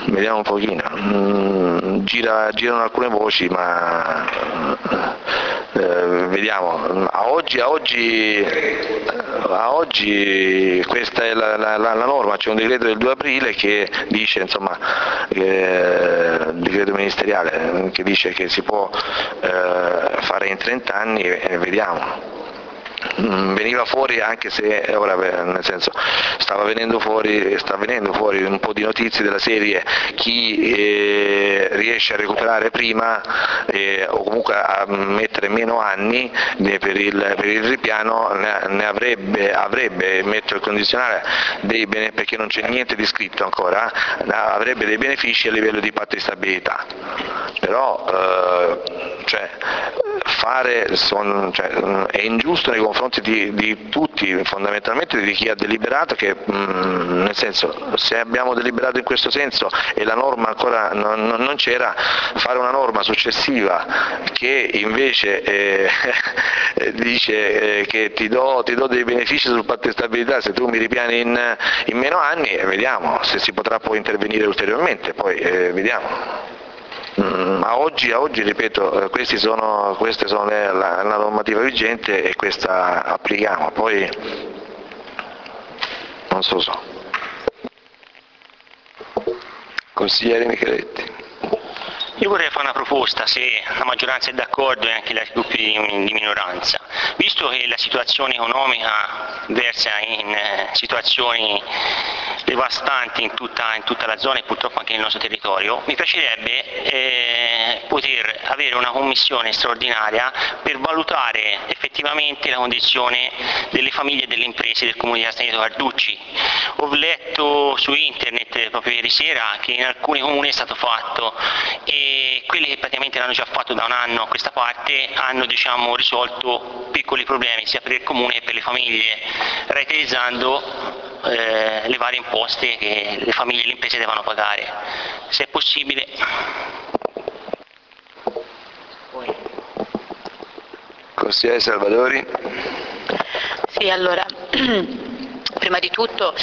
girano alcune voci, ma vediamo, a oggi questa è la norma, c'è un decreto del 2 aprile che dice, insomma, decreto ministeriale che dice che si può fare in 30 anni e vediamo. Veniva fuori, anche se ora, nel senso, sta venendo fuori un po' di notizie della serie: chi riesce a recuperare prima o comunque a mettere meno anni per il ripiano ne avrebbe, metto il condizionale, perché non c'è niente di scritto ancora, avrebbe dei benefici a livello di patto di stabilità. Però è ingiusto nei confronti di tutti, fondamentalmente di chi ha deliberato, che nel senso, se abbiamo deliberato in questo senso e la norma ancora non c'era, fare una norma successiva che invece dice che ti do dei benefici sul patto di stabilità se tu mi ripiani in meno anni, e vediamo se si potrà poi intervenire ulteriormente, poi vediamo. A oggi, ripeto, queste sono la normativa vigente e questa applichiamo, poi non so. Consigliere Micheletti. Io vorrei fare una proposta, se la maggioranza è d'accordo e anche i gruppi di minoranza. Visto che la situazione economica versa in situazioni devastanti in tutta la zona e purtroppo anche nel nostro territorio, mi piacerebbe poter avere una commissione straordinaria per valutare effettivamente la condizione delle famiglie e delle imprese del comune di Castagneto Carducci. Ho letto su internet proprio ieri sera che in alcuni comuni è stato fatto, e quelli che praticamente l'hanno già fatto da un anno a questa parte hanno, diciamo, risolto piccoli problemi sia per il comune che per le famiglie, rateizzando le varie imposte che le famiglie e le imprese devono pagare, se è possibile. Consigliere Salvadori. Sì, allora, prima di tutto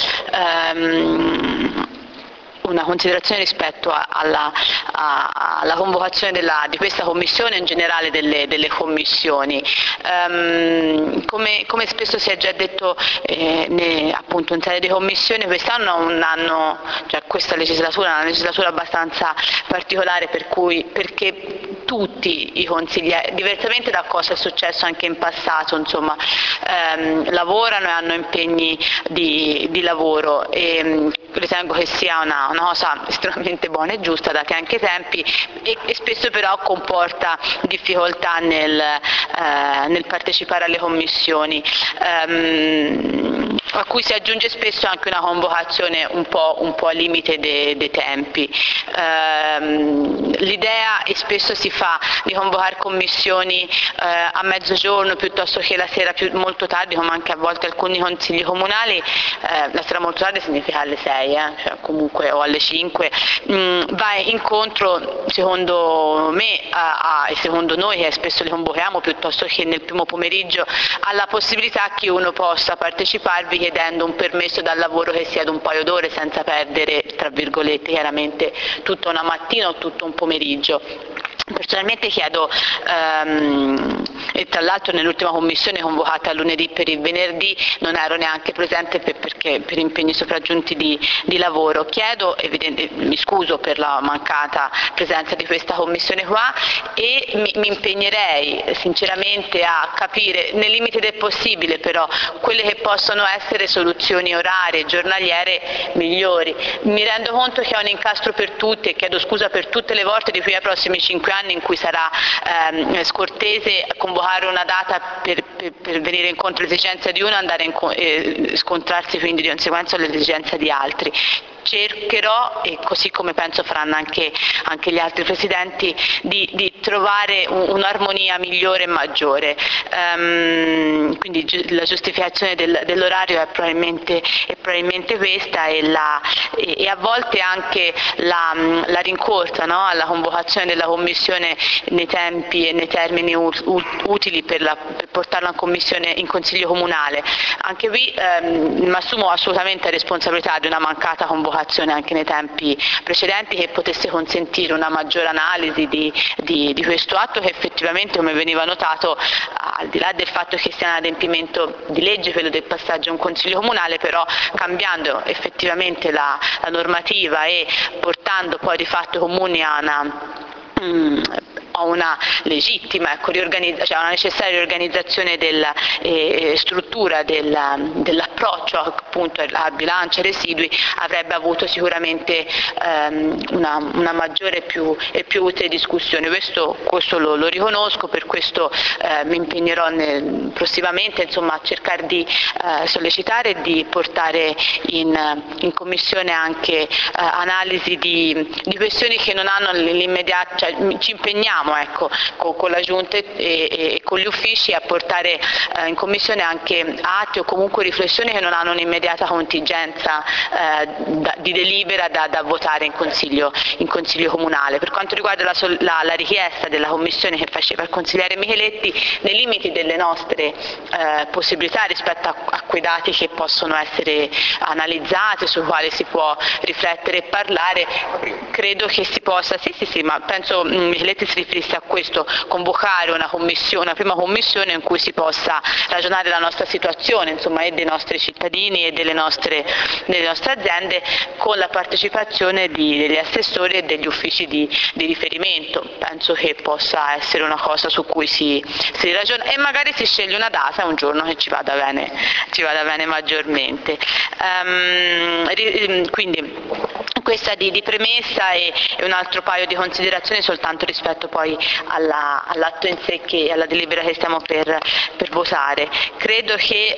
una considerazione rispetto alla convocazione di questa commissione e in generale delle commissioni. Come spesso si è già detto appunto in sede di commissione, quest'anno è un anno, cioè questa legislatura è una legislatura abbastanza particolare perché tutti i consiglieri, diversamente da cosa è successo anche in passato, insomma, lavorano e hanno impegni di lavoro e ritengo che sia una cosa estremamente buona e giusta, dati anche i tempi, e spesso però comporta difficoltà nel partecipare alle commissioni, a cui si aggiunge spesso anche una convocazione un po' a limite dei tempi. L'idea, e spesso si fa, di convocare commissioni a mezzogiorno piuttosto che la sera molto tardi, come anche a volte alcuni consigli comunali, la sera molto tardi significa alle 6, cioè comunque, o alle 5, va incontro, secondo me e secondo noi, che spesso li convochiamo piuttosto che nel primo pomeriggio, alla possibilità che uno possa parteciparvi chiedendo un permesso dal lavoro che sia di un paio d'ore, senza perdere, tra virgolette, chiaramente tutta una mattina o tutto un pomeriggio. Personalmente chiedo, e tra l'altro nell'ultima commissione convocata lunedì per il venerdì non ero neanche presente perché per impegni sopraggiunti di lavoro, chiedo, mi scuso per la mancata presenza di questa commissione qua, e mi impegnerei sinceramente a capire, nel limite del possibile però, quelle che possono essere soluzioni orarie, giornaliere migliori. Mi rendo conto che è un incastro per tutti e chiedo scusa per tutte le volte di qui ai prossimi 5 anni in cui sarà scortese convocare una data per venire incontro alle esigenze di uno e scontrarsi quindi di conseguenza alle esigenze di altri. Cercherò, e così come penso faranno anche gli altri presidenti, di trovare un'armonia migliore e maggiore. Quindi la giustificazione dell'orario è probabilmente questa, e a volte anche la rincorsa, no, alla convocazione della commissione nei tempi e nei termini utili per portarla in consiglio comunale. Anche qui mi assumo assolutamente la responsabilità di una mancata convocazione anche nei tempi precedenti, che potesse consentire una maggiore analisi di questo atto, che effettivamente, come veniva notato, al di là del fatto che sia un adempimento di legge quello del passaggio a un consiglio comunale, però cambiando effettivamente la normativa e portando poi di fatto i comuni a una legittima, cioè una necessaria riorganizzazione della struttura dell'approccio appunto al bilancio e residui, avrebbe avuto sicuramente una maggiore e più utile discussione. Questo lo riconosco, per questo mi impegnerò prossimamente, insomma, a cercare di sollecitare e di portare in commissione anche analisi di questioni che non hanno l'immediato, cioè ci impegniamo con la Giunta e con gli uffici a portare in commissione anche atti o comunque riflessioni che non hanno un'immediata contingenza di delibera da votare in consiglio comunale. Per quanto riguarda la richiesta della commissione che faceva il consigliere Micheletti, nei limiti delle nostre possibilità rispetto a quei dati che possono essere analizzati, sui quali si può riflettere e parlare, credo che si possa, sì, ma penso Micheletti si riferisse a questo, convocare una prima commissione in cui si possa ragionare la nostra situazione, insomma, e dei nostri cittadini e delle nostre aziende, con la partecipazione degli assessori e degli uffici di riferimento. Penso che possa essere una cosa su cui si ragiona, e magari si sceglie una data, un giorno che ci vada bene maggiormente. Quindi questa di premessa e un altro paio di considerazioni soltanto rispetto poi all'atto in sé, alla delibera che stiamo per votare. Credo che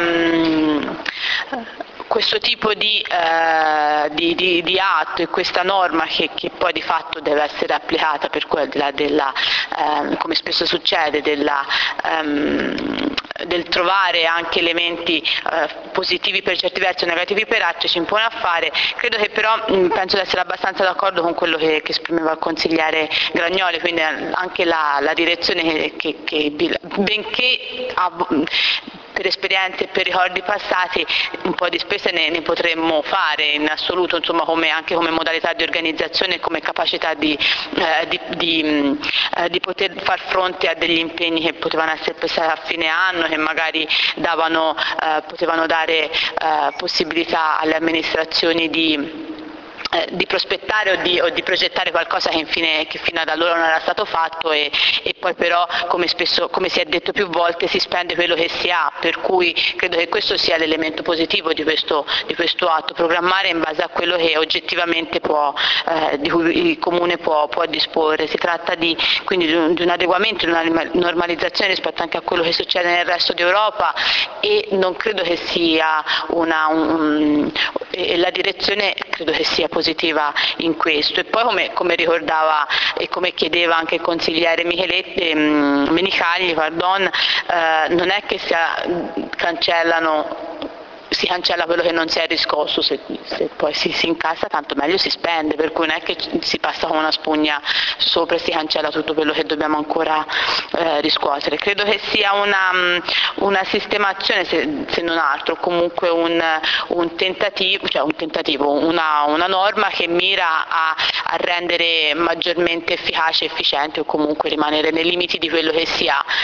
questo tipo di atto e questa norma che poi di fatto deve essere applicata, per quella come spesso succede, del trovare anche elementi positivi per certi versi o negativi per altri ci impone a fare. Credo che però, penso di essere abbastanza d'accordo con quello che esprimeva il consigliere Gragnoli, quindi anche la direzione che benché per esperienze e per ricordi passati un po' di spese ne potremmo fare in assoluto, insomma, anche come modalità di organizzazione e come capacità di poter far fronte a degli impegni che potevano essere presi a fine anno, che magari potevano dare possibilità alle amministrazioni di prospettare o di progettare qualcosa che fino ad allora non era stato fatto e poi però, come si è detto più volte, si spende quello che si ha, per cui credo che questo sia l'elemento positivo di questo atto, programmare in base a quello che oggettivamente di cui il Comune può disporre. Si tratta quindi di un adeguamento, di una normalizzazione rispetto anche a quello che succede nel resto d'Europa e non credo che sia la direzione credo che sia positiva in questo. E poi come ricordava e come chiedeva anche il consigliere Menicagli, non è che si cancella quello che non si è riscosso, se poi si incassa tanto meglio si spende, per cui non è che si passa con una spugna sopra e si cancella tutto quello che dobbiamo ancora riscuotere. Credo che sia una sistemazione, se non altro, comunque un tentativo, una norma che mira a rendere maggiormente efficace, efficiente o comunque rimanere nei limiti di quello che si ha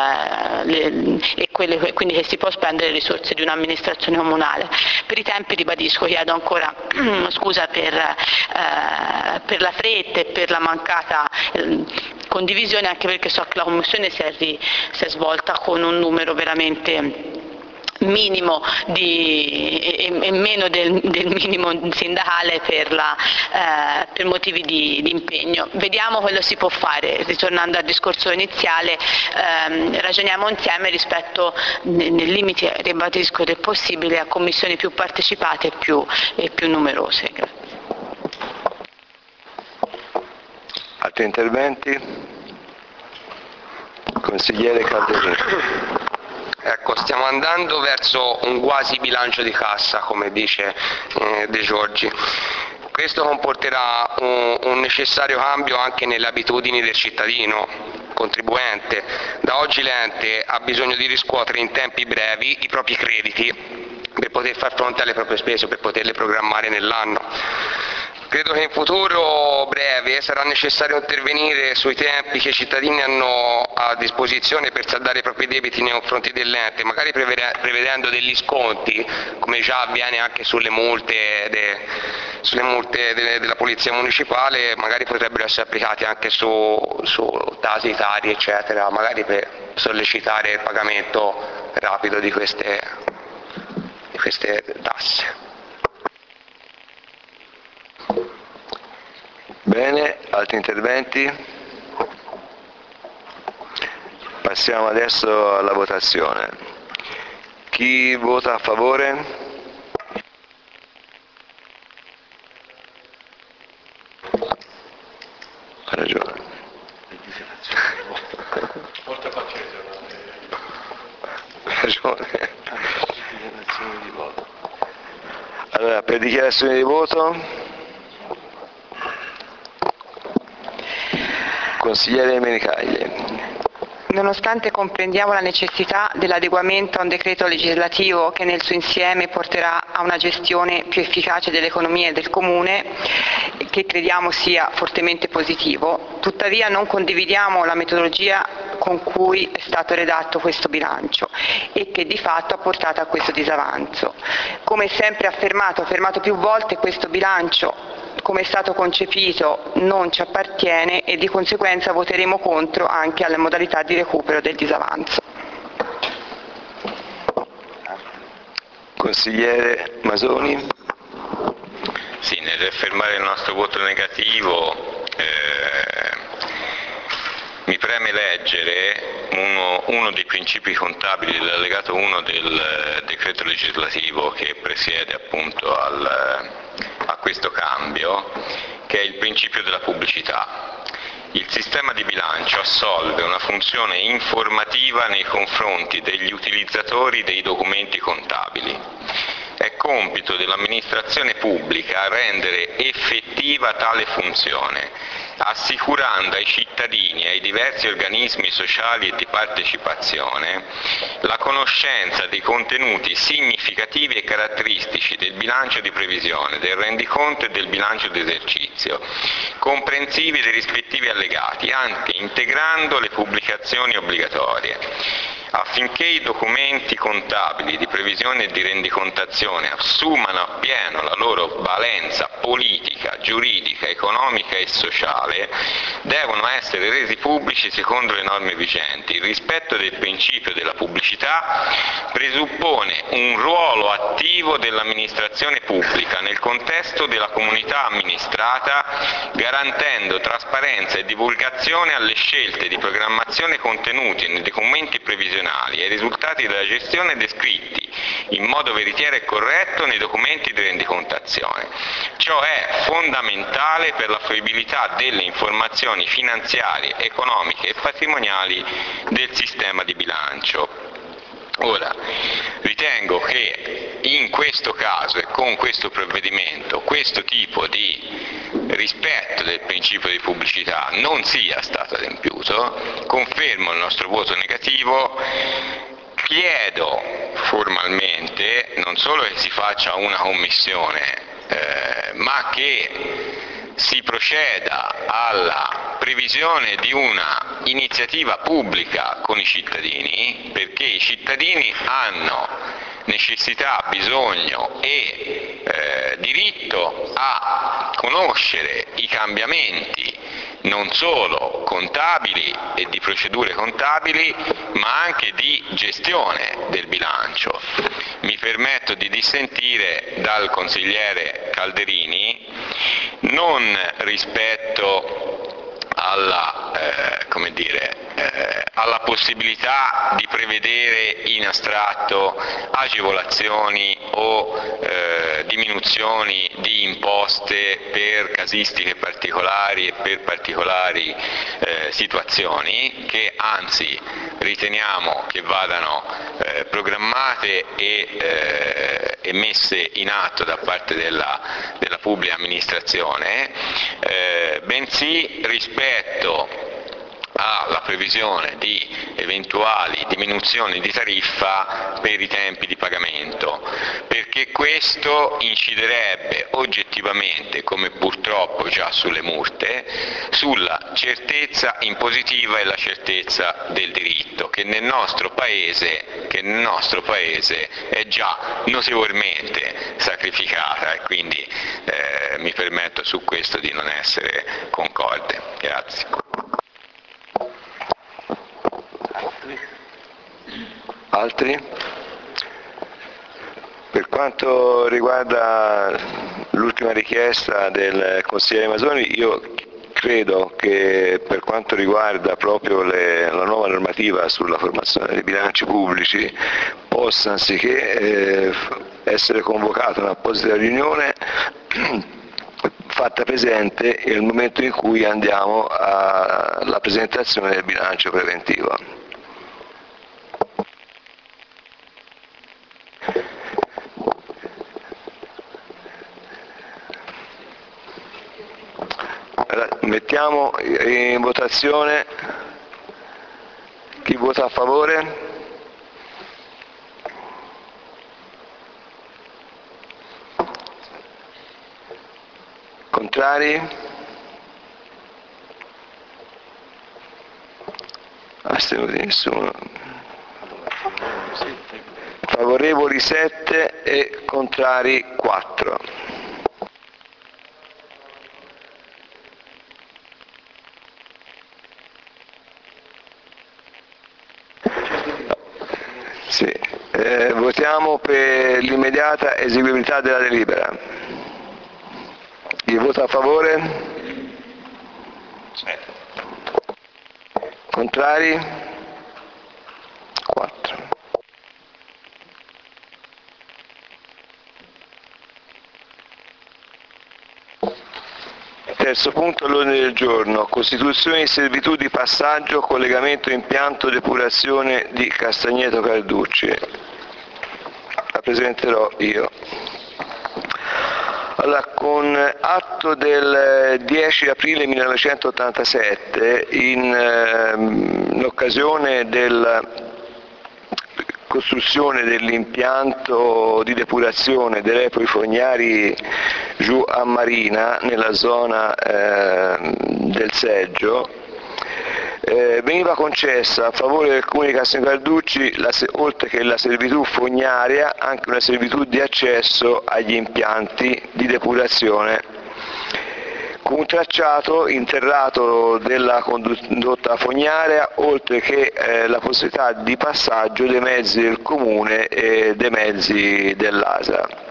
quindi che si può spendere le risorse di un'amministrazione comunale. Per i tempi, ribadisco, chiedo ancora scusa per la fretta e per la mancata condivisione, anche perché so che la Commissione si è svolta con un numero veramente minimo e meno del minimo sindacale per motivi di impegno. Vediamo quello si può fare. Ritornando al discorso iniziale, ragioniamo insieme rispetto, nei limiti, ribadisco, del possibile, a commissioni più partecipate e più numerose. Grazie. Altri interventi? Consigliere Calderini. Ecco, stiamo andando verso un quasi bilancio di cassa, come dice De Giorgi. Questo comporterà un necessario cambio anche nelle abitudini del cittadino contribuente. Da oggi l'ente ha bisogno di riscuotere in tempi brevi i propri crediti per poter far fronte alle proprie spese, per poterle programmare nell'anno. Credo che in futuro breve sarà necessario intervenire sui tempi che i cittadini hanno a disposizione per saldare i propri debiti nei confronti dell'ente, magari prevedendo degli sconti, come già avviene anche sulle multe della Polizia Municipale, magari potrebbero essere applicati anche su tasi, tari, eccetera, magari per sollecitare il pagamento rapido di queste tasse. Bene, altri interventi? Passiamo adesso alla votazione. Chi vota a favore? Ha ragione. Ha ragione. Allora, per dichiarazione di voto? Consigliere Menicagli. Nonostante comprendiamo la necessità dell'adeguamento a un decreto legislativo che nel suo insieme porterà a una gestione più efficace dell'economia del Comune, che crediamo sia fortemente positivo, tuttavia non condividiamo la metodologia con cui è stato redatto questo bilancio e che di fatto ha portato a questo disavanzo. Come sempre affermato più volte, questo bilancio, come è stato concepito, non ci appartiene e di conseguenza voteremo contro anche alle modalità di recupero del disavanzo. Consigliere Masoni. Sì, nell'affermare il nostro voto negativo mi preme leggere uno dei principi contabili dell'allegato 1 del decreto legislativo che presiede appunto a questo cambio, che è il principio della pubblicità. Il sistema di bilancio assolve una funzione informativa nei confronti degli utilizzatori dei documenti contabili. È compito dell'amministrazione pubblica rendere effettiva tale funzione, assicurando ai cittadini e ai diversi organismi sociali e di partecipazione la conoscenza dei contenuti significativi e caratteristici del bilancio di previsione, del rendiconto e del bilancio d'esercizio, comprensivi dei rispettivi allegati, anche integrando le pubblicazioni obbligatorie. Affinché i documenti contabili di previsione e di rendicontazione assumano appieno la loro valenza politica, giuridica, economica e sociale, devono essere resi pubblici secondo le norme vigenti. Il rispetto del principio della pubblicità presuppone un ruolo attivo dell'amministrazione pubblica nel contesto della comunità amministrata, garantendo trasparenza e divulgazione alle scelte di programmazione contenute nei documenti previsionali e ai risultati della gestione descritti in modo veritiero e corretto nei documenti di rendicontazione. Ciò è fondamentale per la fruibilità delle informazioni finanziarie, economiche e patrimoniali del sistema di bilancio. Ora, ritengo che in questo caso e con questo provvedimento questo tipo di rispetto del principio di pubblicità non sia stato adempiuto, confermo il nostro voto negativo, chiedo formalmente non solo che si faccia una commissione, ma che si proceda alla previsione di una iniziativa pubblica con i cittadini, perché i cittadini hanno necessità, bisogno e diritto a conoscere i cambiamenti non solo contabili e di procedure contabili, ma anche di gestione del bilancio. Mi permetto di dissentire dal consigliere Calderini, non rispetto alla possibilità di prevedere in astratto agevolazioni o diminuzioni di imposte per casistiche particolari e per particolari situazioni, che anzi riteniamo che vadano programmate e messe in atto da parte della pubblica amministrazione, bensì rispetto alla previsione di eventuali diminuzioni di tariffa per i tempi di pagamento, perché questo inciderebbe oggettivamente, come purtroppo già sulle multe, sulla certezza impositiva e la certezza del diritto, che nel nostro Paese è già notevolmente sacrificata, e quindi mi permetto su questo di non essere concorde. Grazie. Altri? Per quanto riguarda l'ultima richiesta del consigliere Masoni, io credo che per quanto riguarda proprio la nuova normativa sulla formazione dei bilanci pubblici possa, anziché essere convocata un'apposita riunione, fatta presente nel momento in cui andiamo alla presentazione del bilancio preventivo. Allora, mettiamo in votazione. Chi vota a favore? Contrari? Astenuti nessuno. Favorevoli 7 e contrari 4. Sì. Votiamo per l'immediata eseguibilità della delibera. Chi vota a favore? Contrari? 4. Terzo punto all'ordine del giorno, costituzione di servitù di passaggio, collegamento impianto depurazione di Castagneto Carducci. La presenterò io. Allora, con atto del 10 aprile 1987, in occasione della costruzione dell'impianto di depurazione dei repui fognari giù a Marina, nella zona del Seggio, veniva concessa a favore del comune di Castagneto Carducci, oltre che la servitù fognaria, anche una servitù di accesso agli impianti di depurazione, con un tracciato interrato della condotta fognaria, oltre che la possibilità di passaggio dei mezzi del comune e dei mezzi dell'ASA.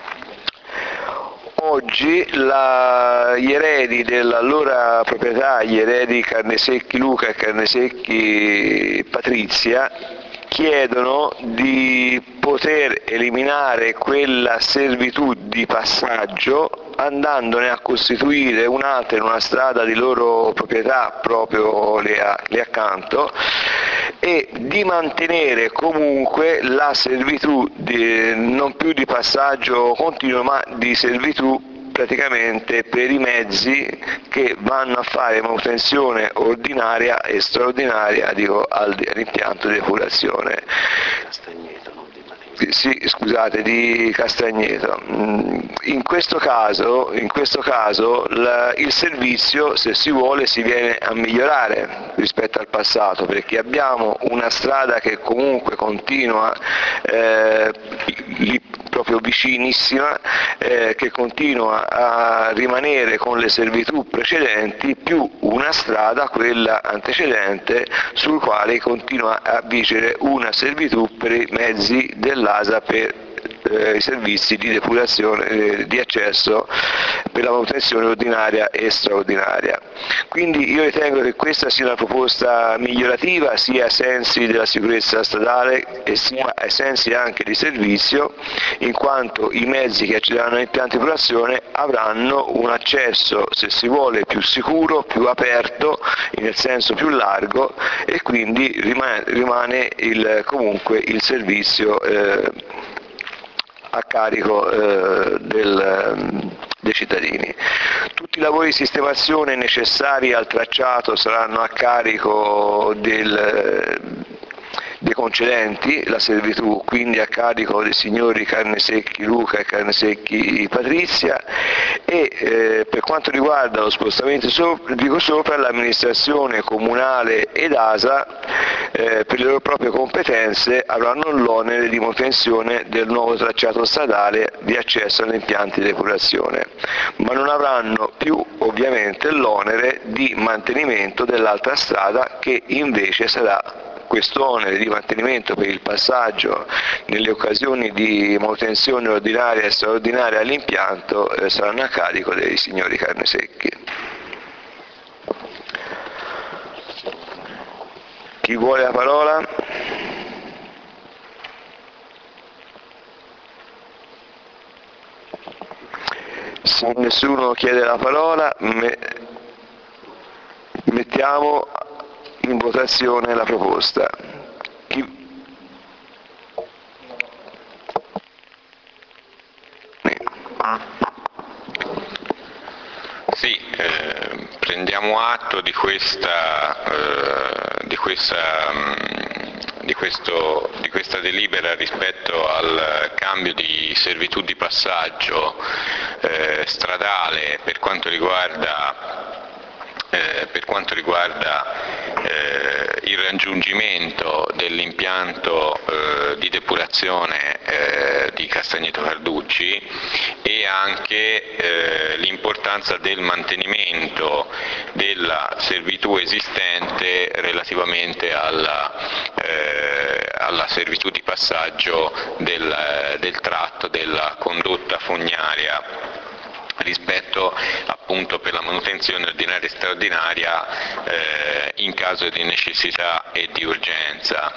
Oggi gli eredi dell'allora proprietà, gli eredi Carnesecchi Luca e Carnesecchi Patrizia, chiedono di poter eliminare quella servitù di passaggio andandone a costituire un'altra in una strada di loro proprietà proprio lì accanto, e di mantenere comunque la servitù non più di passaggio continuo ma di servitù praticamente per i mezzi che vanno a fare manutenzione ordinaria e straordinaria all'impianto di depurazione. Sì, scusate, di Castagneto. In questo caso il servizio, se si vuole, si viene a migliorare rispetto al passato, perché abbiamo una strada che comunque continua lì proprio vicinissima, che continua a rimanere con le servitù precedenti più una strada, quella antecedente, sul quale continua a vigere una servitù per i mezzi dell'ASA per i servizi di depurazione di accesso per la manutenzione ordinaria e straordinaria. Quindi io ritengo che questa sia una proposta migliorativa sia ai sensi della sicurezza stradale e sia ai sensi anche di servizio, in quanto i mezzi che accederanno all'impianto di depurazione avranno un accesso, se si vuole, più sicuro, più aperto, nel senso più largo, e quindi rimane comunque il servizio a carico dei cittadini. Tutti i lavori di sistemazione necessari al tracciato saranno a carico dei concedenti la servitù, quindi a carico dei signori Carnesecchi Luca e Carnesecchi Patrizia, e per quanto riguarda lo spostamento dico sopra, l'amministrazione comunale ed ASA per le loro proprie competenze avranno l'onere di manutenzione del nuovo tracciato stradale di accesso agli impianti di depurazione, ma non avranno più ovviamente l'onere di mantenimento dell'altra strada, che invece sarà questo onere di mantenimento per il passaggio nelle occasioni di manutenzione ordinaria e straordinaria all'impianto saranno a carico dei signori Carnesecchi. Chi vuole la parola? Se nessuno chiede la parola, mettiamo in votazione la proposta. Sì, prendiamo atto di questa delibera rispetto al cambio di servitù di passaggio stradale per quanto riguarda il raggiungimento dell'impianto di depurazione di Castagneto Carducci, e anche l'importanza del mantenimento della servitù esistente relativamente alla servitù di passaggio del tratto della condotta fognaria rispetto appunto per la manutenzione ordinaria e straordinaria in caso di necessità e di urgenza,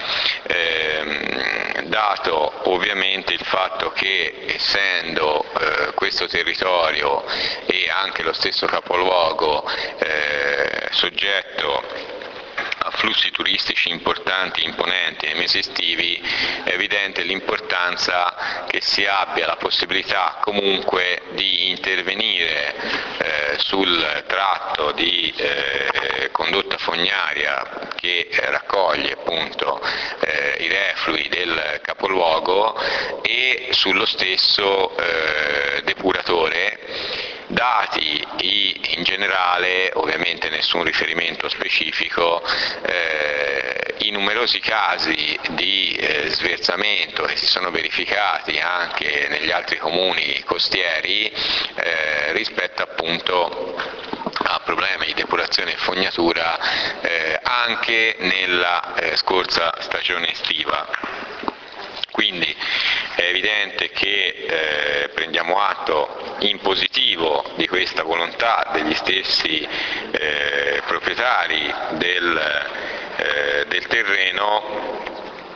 dato ovviamente il fatto che essendo questo territorio e anche lo stesso capoluogo soggetto a flussi turistici importanti e imponenti nei mesi estivi, è evidente l'importanza che si abbia la possibilità comunque di intervenire sul tratto di condotta fognaria che raccoglie appunto i reflui del capoluogo e sullo stesso depuratore, dati in generale, ovviamente nessun riferimento specifico, i numerosi casi di sversamento che si sono verificati anche negli altri comuni costieri rispetto appunto a problemi di depurazione e fognatura anche nella scorsa stagione estiva. Quindi è evidente che prendiamo atto in positivo di questa volontà degli stessi proprietari del terreno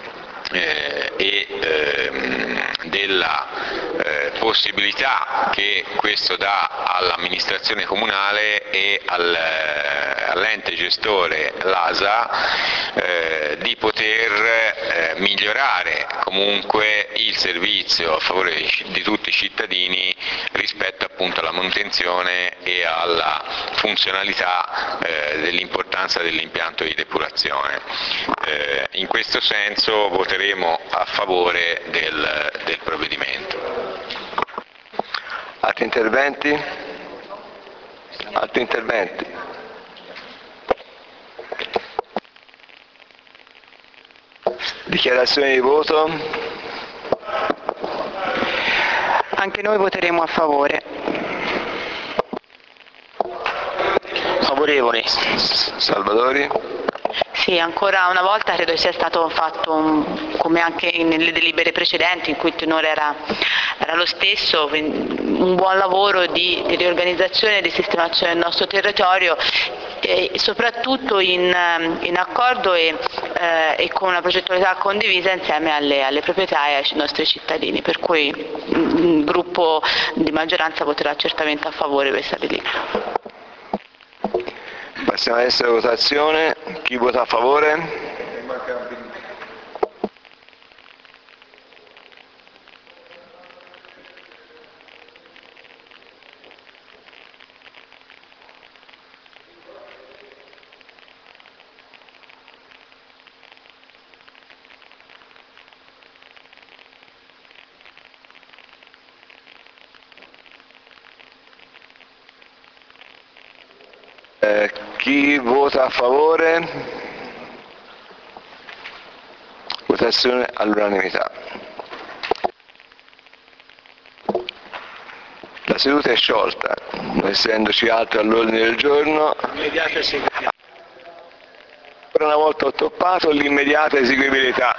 e della possibilità che questo dà all'amministrazione comunale e all'ente gestore, l'ASA, di poter migliorare comunque il servizio a favore di tutti i cittadini rispetto appunto alla manutenzione e alla funzionalità dell'importanza dell'impianto di depurazione. In questo senso voteremo a favore del provvedimento. Altri interventi? Altri interventi? Dichiarazione di voto? Anche noi voteremo a favore. Favorevole. Salvatori? Sì, ancora una volta credo sia stato fatto, come anche nelle delibere precedenti in cui il tenore era lo stesso, un buon lavoro di riorganizzazione e di sistemazione del nostro territorio, e soprattutto in accordo e con una progettualità condivisa insieme alle proprietà e ai nostri cittadini, per cui il gruppo di maggioranza voterà certamente a favore di questa delibera. Passiamo adesso alla votazione. Chi vota a favore? Chi vota a favore? Votazione all'unanimità. La seduta è sciolta, non essendoci altro all'ordine del giorno. Ancora una volta ho toppato l'immediata eseguibilità.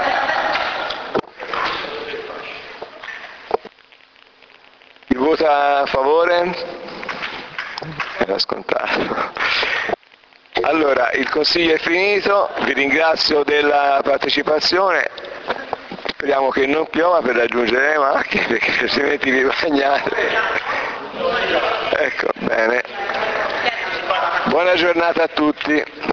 Chi vota a favore? Era scontato. Allora, il Consiglio è finito, vi ringrazio della partecipazione, speriamo che non piova per raggiungere le macchine perché altrimenti vi bagnate. Ecco, bene. Buona giornata a tutti.